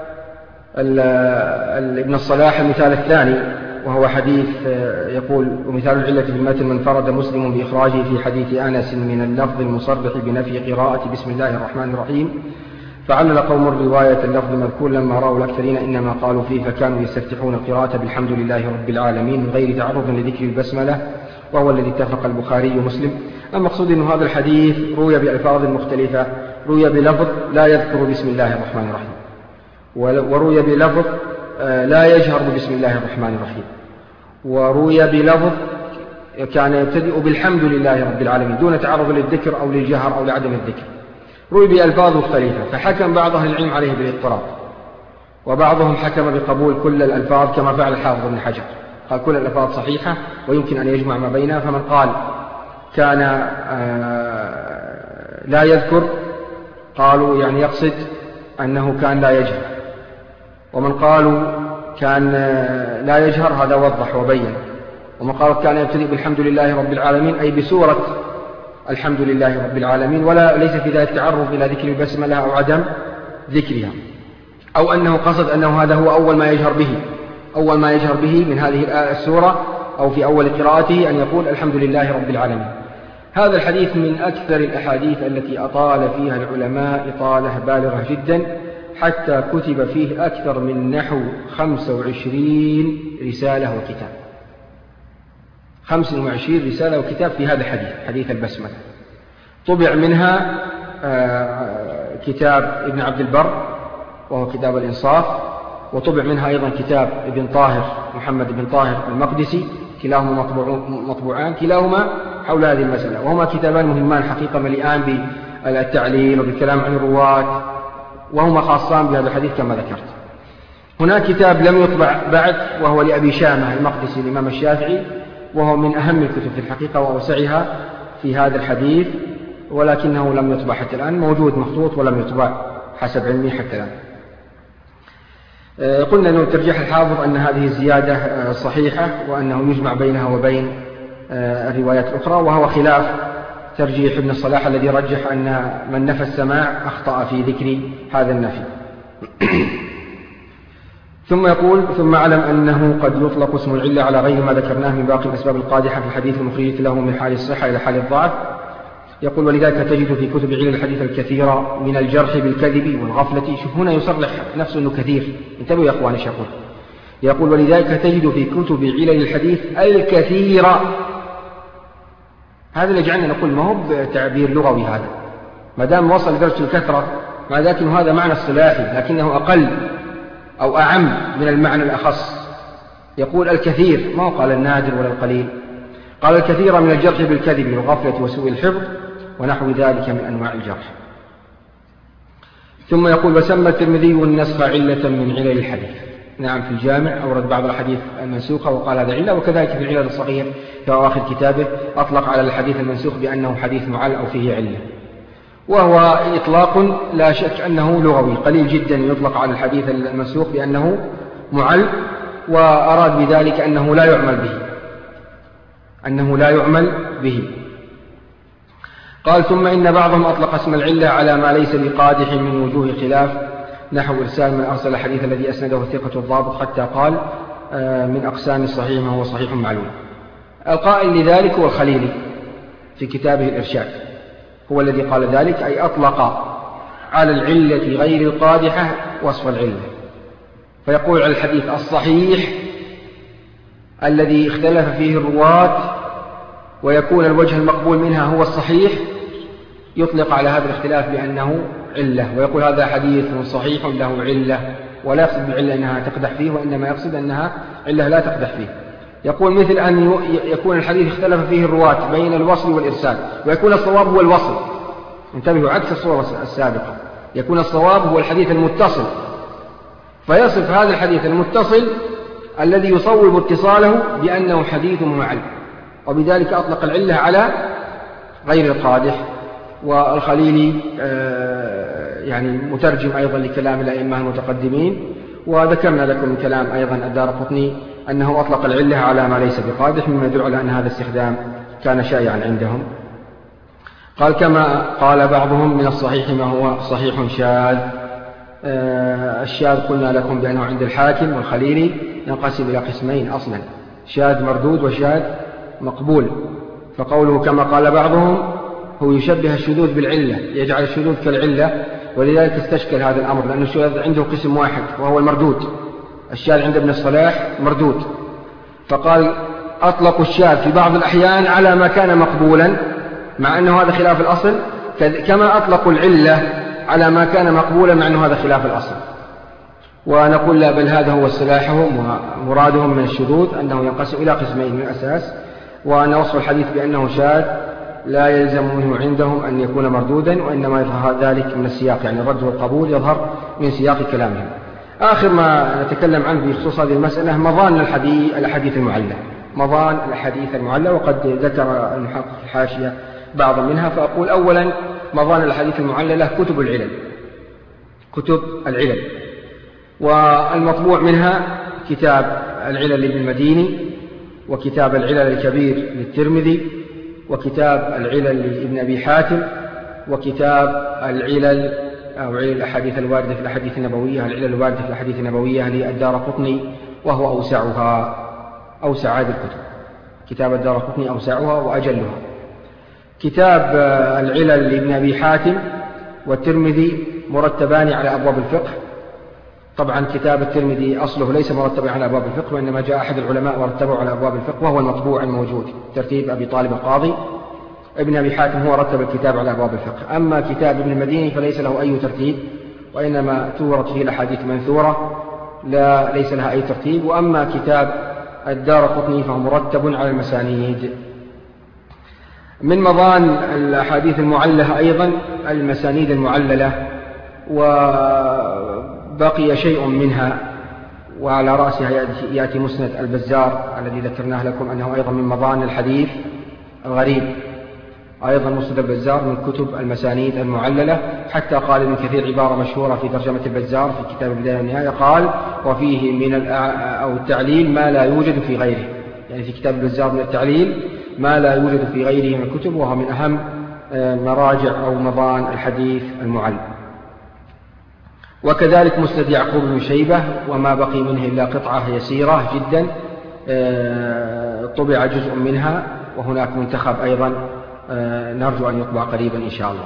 C: ابن الصلاح المثال الثاني، وهو حديث يقول: ومثال العلة في المتن من فرد مسلم بإخراجه في حديث أنس من اللفظ المصرح بنفي قراءة بسم الله الرحمن الرحيم، فعلل قوم رواية اللفظ المذكور لما رأوا الأكثرين إنما قالوا فيه، فكانوا يستفتحون القراءة بالحمد لله رب العالمين من غير تعرض لذكر البسملة، وهو الذي اتفق البخاري ومسلم. المقصود أن هذا الحديث روي بألفاظ مختلفة، روي بلفظ لا يذكر بسم الله الرحمن الرحيم، وروي بلفظ لا يجهر بسم الله الرحمن الرحيم، وروي بلفظ كان يبتدئ بالحمد لله رب العالمين دون تعرض للذكر أو للجهر أو لعدم الذكر، روي بألفاظ مختلفة. فحكم بعض أهل العلم عليه بالاضطراب، وبعضهم حكم بقبول كل الألفاظ كما فعل الحافظ ابن حجر، قال كل الألفاظ صحيحة ويمكن أن يجمع ما بينها. فمن قال كان لا يذكر قالوا يعني يقصد أنه كان لا يجهر، ومن قالوا كان لا يجهر هذا وضح وبين، ومن قال كان يبتدئ بالحمد لله رب العالمين أي بسورة الحمد لله رب العالمين، ولا ليس في ذلك تعرض إلى ذكر البسملة أو عدم ذكرها، أو أنه قصد أنه هذا هو أول ما يجهر به، أول ما يجهر به من هذه السورة أو في أول قراءته أن يقول الحمد لله رب العالمين. هذا الحديث من أكثر الأحاديث التي أطال فيها العلماء إطالة بالغة جدا، حتى كتب فيه أكثر من نحو 25 رسالة وكتاب، 25 رسالة وكتاب في هذا الحديث، حديث البسملة. طبع منها كتاب ابن عبد البر وهو كتاب الإنصاف، وطبع منها أيضا كتاب ابن طاهر محمد بن طاهر المقدسي، كلاهما مطبوعان، كلاهما حول هذه المسألة، وهما كتابان مهمان حقيقة، مليئان بالتعليل وبالكلام عن الرواة، وهما خاصان بهذا الحديث كما ذكرت. هناك كتاب لم يطبع بعد وهو لأبي شامة المقدسي الإمام الشافعي، وهو من أهم الكتب في الحقيقة وأوسعها في هذا الحديث، ولكنه لم يطبع حتى الآن، موجود مخطوط ولم يطبع حسب علمي حتى الآن. قلنا أنه ترجيح الحافظ أن هذه الزيادة صحيحة، وأنه يجمع بينها وبين الروايات الأخرى، وهو خلاف ترجيح ابن الصلاح الذي رجح أن من نفى السماع أخطأ في ذكر هذا النفي. ثم يقول: ثم أعلم أنه قد يطلق اسم العلة على غير ما ذكرناه من باقي الأسباب القادحة في الحديث المخرجة له من حال الصحة إلى حال الضعف. يقول: ولذلك تجد في كتب علل الحديث الكثيرة من الجرح بالكذب والغفلة. شوف هنا يصرح نفسه أنه كثير، انتبهوا يا أخواني. يقول: ولذلك تجد في كتب علل الحديث الكثيرة. هذا اللي جعلنا نقول ما هو بتعبير لغوي، هذا ما دام وصل لدرجة الكثرة، مع ذلك هذا معنى اصطلاحي لكنه أقل أو أعم من المعنى الأخص. يقول الكثير، ما قال النادر ولا القليل، قال الكثير من الجرح بالكذب والغفلة وسوء الحفظ ونحو ذلك من أنواع الجرح. ثم يقول: وسمى الترمذي النسخ علة من علل الحديث. نعم، في الجامع أورد بعض الحديث المنسوخة وقال هذا علة، وكذلك في العلل الصغير في أواخر كتابه أطلق على الحديث المنسوخ بأنه حديث معل أو فيه علة، وهو إطلاق لا شك أنه لغوي. قليل جدا يطلق على الحديث المنسوخ بأنه معل، وأراد بذلك أنه لا يعمل به. قال: ثم إن بعضهم أطلق اسم العلة على ما ليس بقادح من وجوه خلاف، نحو إرسال من أرسل الحديث الذي أسنده الثقة الضابط، حتى قال من أقسام الصحيح ما هو صحيح معلول. القائل لذلك هو الخليلي في كتابه الإرشاد، هو الذي قال ذلك، أي أطلق على العلة غير القادحة وصف العلة، فيقول على الحديث الصحيح الذي اختلف فيه الرواة ويكون الوجه المقبول منها هو الصحيح، يطلق على هذا الاختلاف بأنه علة، ويقول هذا حديث صحيح له علة، ولا يقصد بالعلة أنها تقدح فيه، وإنما يقصد أنها علة لا تقدح فيه. يقول مثل أن يكون الحديث اختلف فيه الرواة بين الوصل والإرسال، ويكون الصواب هو الوصل. انتبهوا، عكس الصورة السابقة، يكون الصواب هو الحديث المتصل، فيصف هذا الحديث المتصل الذي يصوب اتصاله بأنه حديث معل، وبذلك أطلق العلة على غير القادح. والخليلي يعني مترجم أيضا لكلام الأئمة المتقدمين، وذكرنا لكم من كلام أيضا الدارقطني أنه أطلق العلة على ما ليس بقادح، مما يدل على أن هذا الاستخدام كان شائعا عندهم. قال: كما قال بعضهم من الصحيح ما هو صحيح شاذ. الشاذ قلنا لكم بأنه عند الحاكم والخليلي ينقسم إلى قسمين أصلا: شاذ مردود وشاذ مقبول. فقوله كما قال بعضهم هو يشبه الشذوذ بالعلة، يجعل الشذوذ كالعلة، ولذلك استشكل هذا الأمر، لأن الشذوذ عنده قسم واحد وهو المردود. الشاذ عند ابن الصلاح مردود، فقال أطلقوا الشاذ في بعض الأحيان على ما كان مقبولا، مع أنه هذا خلاف الأصل، كما أطلقوا العلة على ما كان مقبولا مع أنه هذا خلاف الأصل. ونقول لا، بل هذا هو اصطلاحهم ومرادهم من الشذوذ، أنه ينقسم إلى قسمين من الأساس، وأن وصف الحديث بأنه شاذ لا يلزم منه عندهم أن يكون مردودا، وإنما يظهر ذلك من السياق، يعني الرد والقبول يظهر من سياق كلامهم. آخر ما نتكلم عنه بخصوص هذه المسألة مظان الأحاديث المعلة، مظان الأحاديث المعلة، وقد ذكر المحقق في الحاشية بعضا منها. فأقول أولا مظان الأحاديث المعللة كتب العلل، والمطبوع منها كتاب العلل لابن المديني، وكتاب العلل الكبير للترمذي، وكتاب العلل لابن أبي حاتم، وكتاب العلل أو علل الأحاديث الواردة في الأحاديث النبوية، العلل الواردة في الأحاديث النبوية للدارقطني، وهو أوسع هذه الكتب. كتاب الدارقطني أوسعها وأجلها. كتاب العلل لابن أبي حاتم والترمذي مرتبان على أبواب الفقه. طبعا كتاب الترمذي أصله ليس مرتبا على أبواب الفقه، وإنما جاء أحد العلماء ورتبه على أبواب الفقه، وهو المطبوع الموجود ترتيب أبي طالب القاضي. ابن أبي حاتم هو رتب الكتاب على أبواب الفقه. أما كتاب ابن المديني فليس له أي ترتيب، وإنما تورد فيه الأحاديث منثورة ليس لها أي ترتيب. وأما كتاب الدارقطني فهو مرتب على المسانيد. من مظان الأحاديث المعللة أيضا المسانيد المعللة، وبقي شيء منها، وعلى رأسها يأتي مسند البزار الذي ذكرناه لكم أنه أيضا من مظان الحديث الغريب. أيضا مسند البزار من كتب المسانيد المعللة، حتى قال ابن كثير عبارة مشهورة في ترجمة البزار في كتاب البداية والنهاية، قال وفيه من التعليل ما لا يوجد في غيره، يعني في كتاب البزار من التعليل ما لا يوجد في غيره من الكتب، وهو من أهم مراجع أو مضان الحديث المعل. وكذلك مسند يعقوب بن شيبة، وما بقي منه إلا قطعة يسيرة جدا طبع جزء منها، وهناك منتخب أيضا نرجو أن يطبع قريبا إن شاء الله.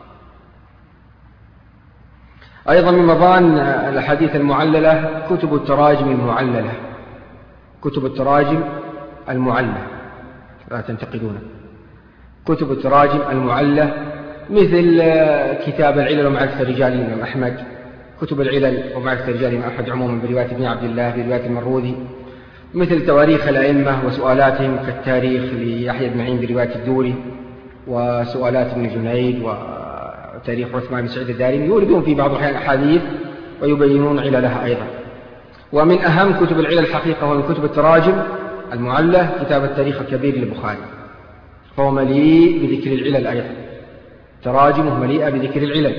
C: أيضا من مضان الحديث المعللة كتب التراجم المعللة، كتب التراجم المعلة، لا تنتقدون، كتب التراجم المعلة مثل كتاب العلل ومعرفة الرجال الإمام أحمد، كتب العلل ومعرفة الرجال الإمام أحمد عموما برواية ابن عبد الله برواية المروذي، مثل تواريخ الأئمة وسؤالاتهم كالتاريخ ليحيى بن معين برواية الدوري، وسؤالات ابن جنيد، وتاريخ عثمان بن سعيد الدارمي، يوردون في بعض الأحيان أحاديث ويبينون عللها أيضا. ومن أهم كتب العلل الحقيقة ومن كتب التراجم المعلة كتاب التاريخ الكبير للبخاري، فهو مليء بذكر العلل أيضا، تراجمه مليئة بذكر العلل.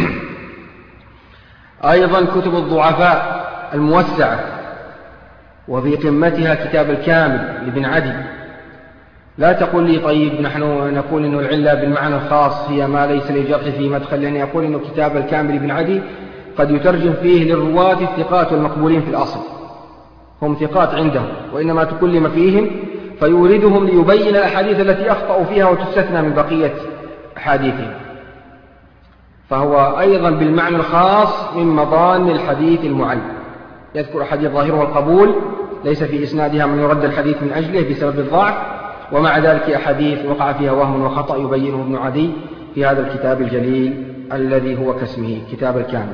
C: أيضا كتب الضعفاء الموسعة، وفي قمتها كتاب الكامل لابن عدي. لا تقول لي طيب نحن نقول إنه العلة بالمعنى الخاص هي ما ليس للجرح فيه مدخل، لأني أقول إنه كتاب الكامل لابن عدي قد يترجم فيه للرواة الثقات والمقبولين في الأصل، هم ثقات عندهم، وإنما تكلم فيهم فيوردهم ليبين الأحاديث التي أخطأوا فيها وتستثنى من بقية أحاديثهم، فهو أيضا بالمعنى الخاص من مضان الحديث المعل، يذكر أحاديث ظاهره القبول ليس في إسنادها من يرد الحديث من أجله بسبب الضعف، ومع ذلك أحاديث وقع فيها وهم وخطأ يبينه ابن عدي في هذا الكتاب الجليل الذي هو كاسمه كتاب الكامل.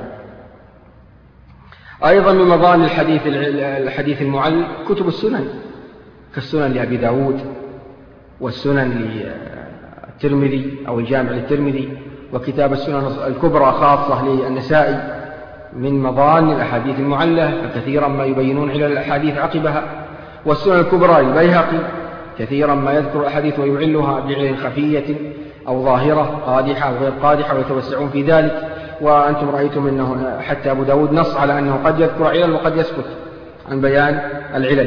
C: أيضا من مضان الحديث المعل كتب السنن، كالسنن لأبي داود، والسنن للترمذي أو الجامع للترمذي، وكتاب السنن الكبرى خاصة للنسائي من مضان الأحاديث المعلة، فكثيرا ما يبينون علل الأحاديث عقبها. والسنن الكبرى للبيهقي كثيرا ما يذكر الأحاديث ويعلها بعلل خفية أو ظاهرة قادحة أو غير قادحة ويتوسعون في ذلك. وأنتم رأيتم أنه حتى أبو داود نص على أنه قد يذكر علل وقد يسكت عن بيان العلل.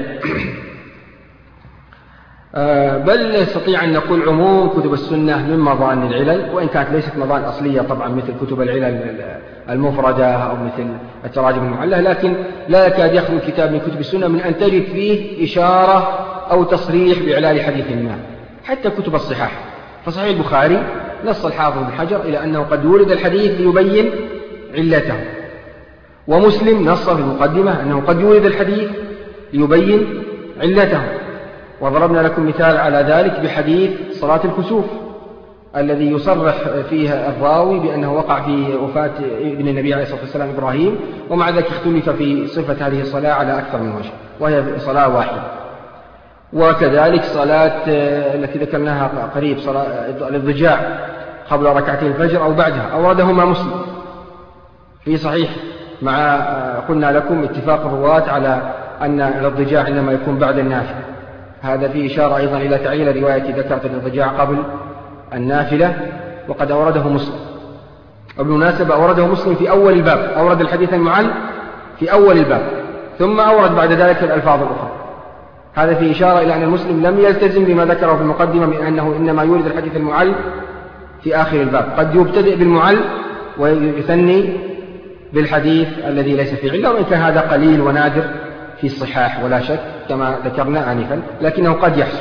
C: بل نستطيع أن نقول عموم كتب السنة من مضان العلل، وإن كانت ليست مضان أصلية طبعا مثل كتب العلل المفردة أو مثل التراجم المعلة، لكن لا يكاد يخلو كتاب من كتب السنة من أن تجد فيه إشارة أو تصريح بإعلال حديث ما. حتى كتب الصحاح، فصحيح البخاري نص الحافظ بن حجر إلى أنه قد ورد الحديث ليبين علته، ومسلم نص في المقدمة أنه قد يورد الحديث ليبين علته. وضربنا لكم مثال على ذلك بحديث صلاة الكسوف الذي يصرح فيه الراوي بأنه وقع في وفاة ابن النبي عليه الصلاة والسلام إبراهيم، ومع ذلك اختلف في صفة هذه الصلاة على أكثر من وجه، وهي صلاة واحدة. وكذلك صلاة التي ذكرناها قريب، صلاة الاضطجاع قبل ركعتين الفجر أو بعدها، أوردهما مسلم في صحيح، مع قلنا لكم اتفاق الرواة على أن الاضطجاع إنما يكون بعد النافلة. هذا فيه إشارة أيضا إلى تعليل رواية ذكرت الاضطجاع قبل النافلة، وقد أورده مسلم. وبالمناسبة أورده مسلم في أول الباب، أورد الحديث المعل في أول الباب، ثم أورد بعد ذلك الألفاظ الأخرى. هذا فيه إشارة إلى أن المسلم لم يلتزم بما ذكره في المقدمة من أنه إنما يورد الحديث المعل في آخر الباب، قد يبتدئ بالمعل ويثني بالحديث الذي ليس في علة، وإن كان هذا قليل ونادر في الصحاح ولا شك كما ذكرنا آنفا، لكنه قد يحصل.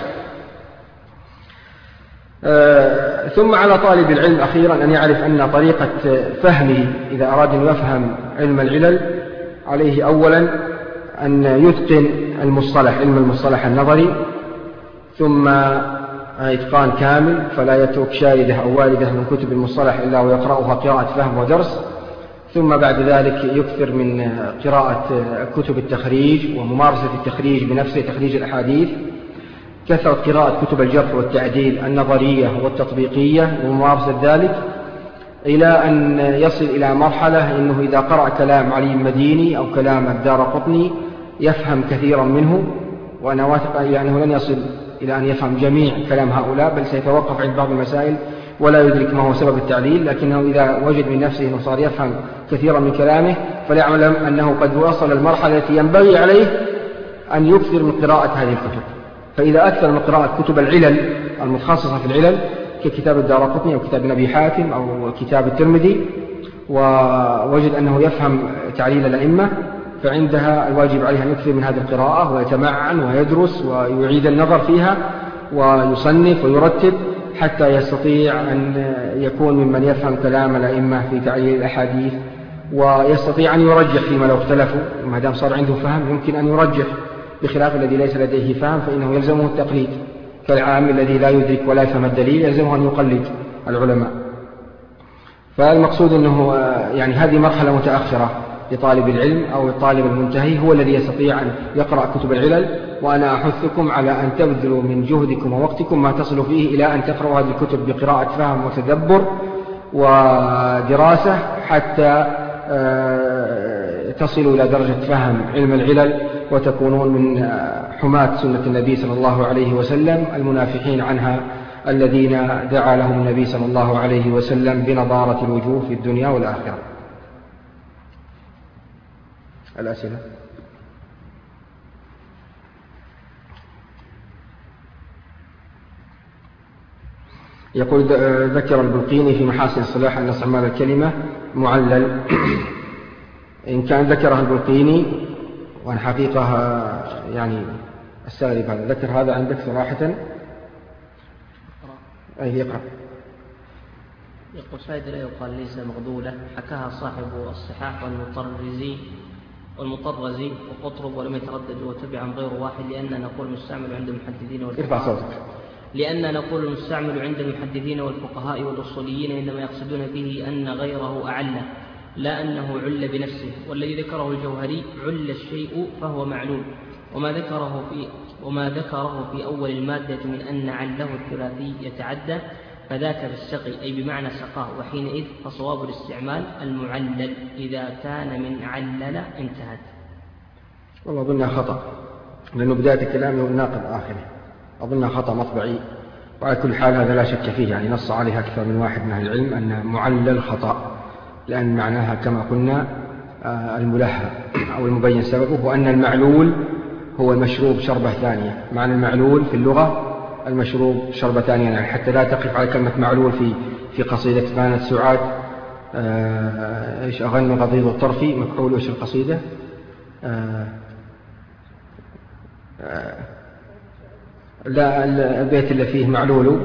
C: ثم على طالب العلم أخيرا أن يعرف أن طريقة فهمه إذا أراد أن يفهم علم العلل عليه أولا أن يتقن المصطلح، علم المصطلح النظري، ثم إتقان كامل، فلا يترك شاردة أو واردة من كتب المصطلح إلا ويقرأها قراءة فهم ودرس. ثم بعد ذلك يكثر من قراءة كتب التخريج وممارسة التخريج بنفسه، تخريج الأحاديث، كثرة قراءة كتب الجرح والتعديل النظرية والتطبيقية وممارسة ذلك، إلى أن يصل إلى مرحلة أنه إذا قرأ كلام علي المديني أو كلام الدارقطني يفهم كثيرا منه. وأنا واثق أنه لن يصل إلى أن يفهم جميع كلام هؤلاء، بل سيتوقف عند بعض المسائل ولا يدرك ما هو سبب التعليل، لكنه إذا وجد من نفسه أنه صار يفهم كثيرا من كلامه فليعلم أنه قد وصل المرحلة التي ينبغي عليه أن يكثر من قراءة هذه الكتب، فإذا أكثر من قراءة كتب العلل المتخصصة في العلل ككتاب الدارقطني أو كتاب أبي حاتم أو كتاب الترمذي ووجد أنه يفهم تعليل الأئمة، فعندها الواجب عليه أن يكثر من هذه القراءة ويتمعن ويدرس ويعيد النظر فيها ويصنف ويرتب حتى يستطيع أن يكون ممن يفهم كلام الأئمة في تعليل الأحاديث، ويستطيع أن يرجح فيما لو اختلفوا. ما دام صار عنده فهم يمكن أن يرجح، بخلاف الذي ليس لديه فهم فإنه يلزمه التقليد، كالعام الذي لا يدرك ولا يفهم الدليل يلزمه أن يقلد العلماء. فالمقصود أنه يعني هذه مرحلة متأخرة لطالب العلم أو الطالب المنتهي، هو الذي يستطيع أن يقرأ كتب العلل. وأنا أحثكم على أن تبذلوا من جهدكم ووقتكم ما تصلوا فيه إلى أن تقرأوا هذه الكتب بقراءة فهم وتدبر ودراسة حتى تصلوا إلى درجة فهم علم العلل وتكونون من حماة سنة النبي صلى الله عليه وسلم المنافحين عنها الذين دعا لهم النبي صلى الله عليه وسلم بنضارة الوجوه في الدنيا والآخرة. الأسئلة. يقول ذكر البلقيني في محاسن الصلاح أن استعمال الكلمة معلل. إن كان ذكرها البلقيني وأن حقيقة يعني استغرب هذا، ذكر هذا عندك صراحة. أي يقرأ.
B: يقول فائدة لا يقال ليس مغدولة، حكاها صاحب الصحاح والمطرزي وقطرب ولم يتردد وتبعا غير واحد، لأن نقول المستعمل عند المحدثين والفقهاء عند المحدثين والفقهاء والأصوليين إنما يقصدون به أن غيره أعل، لا أنه عل بنفسه. والذي ذكره الجوهري عل الشيء فهو معلول، وما ذكره في أول المادة من أن عله الثلاثي يتعدى فذاك بالسقي أي بمعنى سقاه، وحينئذ فصواب الاستعمال المعلل إذا كان من علل انتهت.
C: والله أظنها خطأ، لأنه بداية كلامه وناقض آخره، أظنها خطأ مطبعي. وعلى كل حال هذا لا شك فيه، يعني نص عليه أكثر من واحد من أهل العلم أن معلل خطأ، لأن معناها كما قلنا الملهى أو المبين سببه، وأن المعلول هو المشروب شربة ثانية. معنى المعلول في اللغة المشروب شربة ثانية، يعني حتى لا تقف على كلمة معلول في قصيدة بانت سعاد إيش أغنى غضيض الطرف مكحول إيش القصيدة لا البيت اللي فيه معلول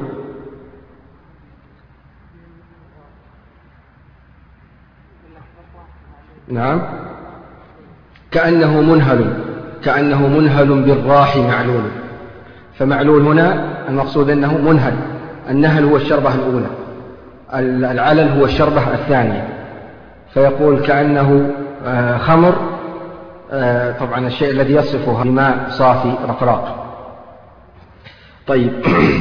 C: نعم كأنه منهل بالراح معلول. فمعلول هنا المقصود أنه منهل، النهل هو الشربة الأولى، العلل هو الشربة الثانية. فيقول كأنه خمر، طبعا الشيء الذي يصفه بماء صافي رقراق. طيب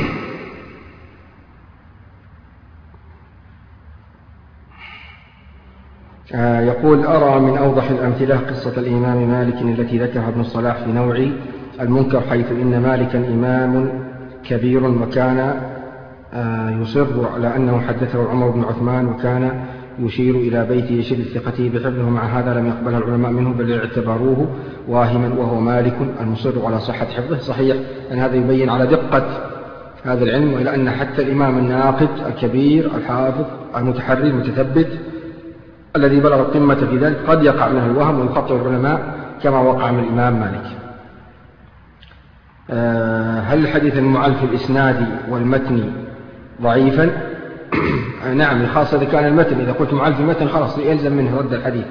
C: يقول أرى من أوضح الأمثلة قصة الإمام مالك التي ذكرها ابن الصلاح في نوع المنكر، حيث إن مالكا إمام كبير وكان يصر على أنه حدثه عمر بن عثمان، وكان يشير إلى بيته يشير الثقة بحفظه، مع هذا لم يقبلها العلماء منه بل اعتبروه واهما، وهو مالك المصر على صحة حفظه. صحيح أن هذا يبين على دقة هذا العلم، وإلى أن حتى الإمام الناقد الكبير الحافظ المتحري المتثبت الذي بلغ القمة في ذلك قد يقع منه الوهم ويخطئ العلماء كما وقع من الإمام مالك. هل الحديث المعل في الإسناد والمتن ضعيفا؟ نعم، خاصة إذا كان المتن، إذا قلت معل في المتن خلاص يلزم منه رد الحديث.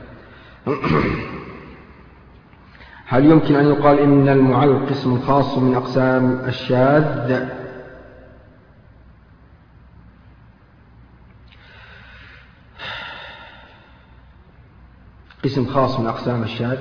C: هل يمكن أن يقال إن المعل قسم خاص من أقسام الشاذ؟ قسم خاص من أقسام الشاذ؟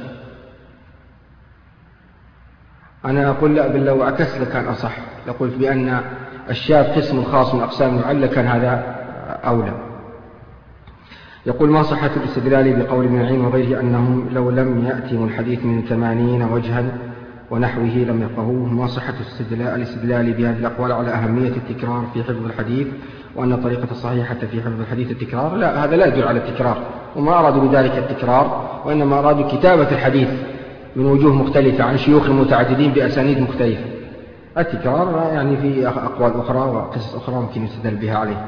C: أنا أقول لا، بل لو عكست لكان أصح، لقلت بأن الشاذ قسم خاص من أقسام المعل كان هذا أولى. يقول ما صحة الاستدلال بقول ابن معين وغيره أنهم لو لم يأتهم الحديث من 80 وجها ونحوه لم يفقهوه؟ ما صحة الاستدلال بهذه الأقوال على أهمية التكرار في حفظ الحديث، وأن الطريقة الصحيحة في حفظ الحديث التكرار؟ لا، هذا لا يدل على التكرار، وما أرادوا بذلك التكرار، وإنما أرادوا كتابة الحديث من وجوه مختلفة عن شيوخ متعددين بأسانيد مختلفة. التكرار يعني في أقوال أخرى وقصص أخرى ممكن يستدل بها عليه.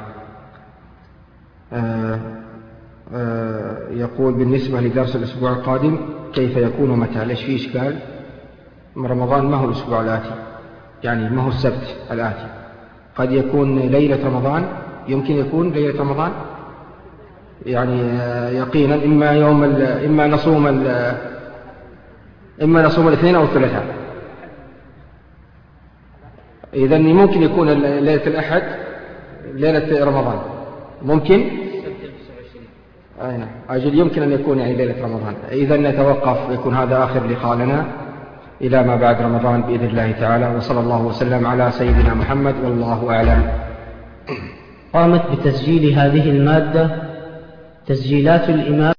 C: يقول بالنسبة لدرس الأسبوع القادم كيف يكون ومتى؟ ليش في إشكال؟ رمضان ما هو الأسبوع الآتي، يعني ما هو السبت الآتي، قد يكون ليلة رمضان، يمكن يكون ليلة رمضان يعني يقينا إما نصوم الاثنين أو الثلاثاء. إذن ممكن يكون ليلة الأحد ليلة رمضان، ممكن أجل يمكن أن يكون يعني ليلة رمضان. إذن نتوقف، يكون هذا آخر لقاءنا إلى ما بعد رمضان بإذن الله تعالى، وصلى الله وسلم على سيدنا محمد والله أعلم.
D: قامت بتسجيل هذه المادة تسجيلات الإمام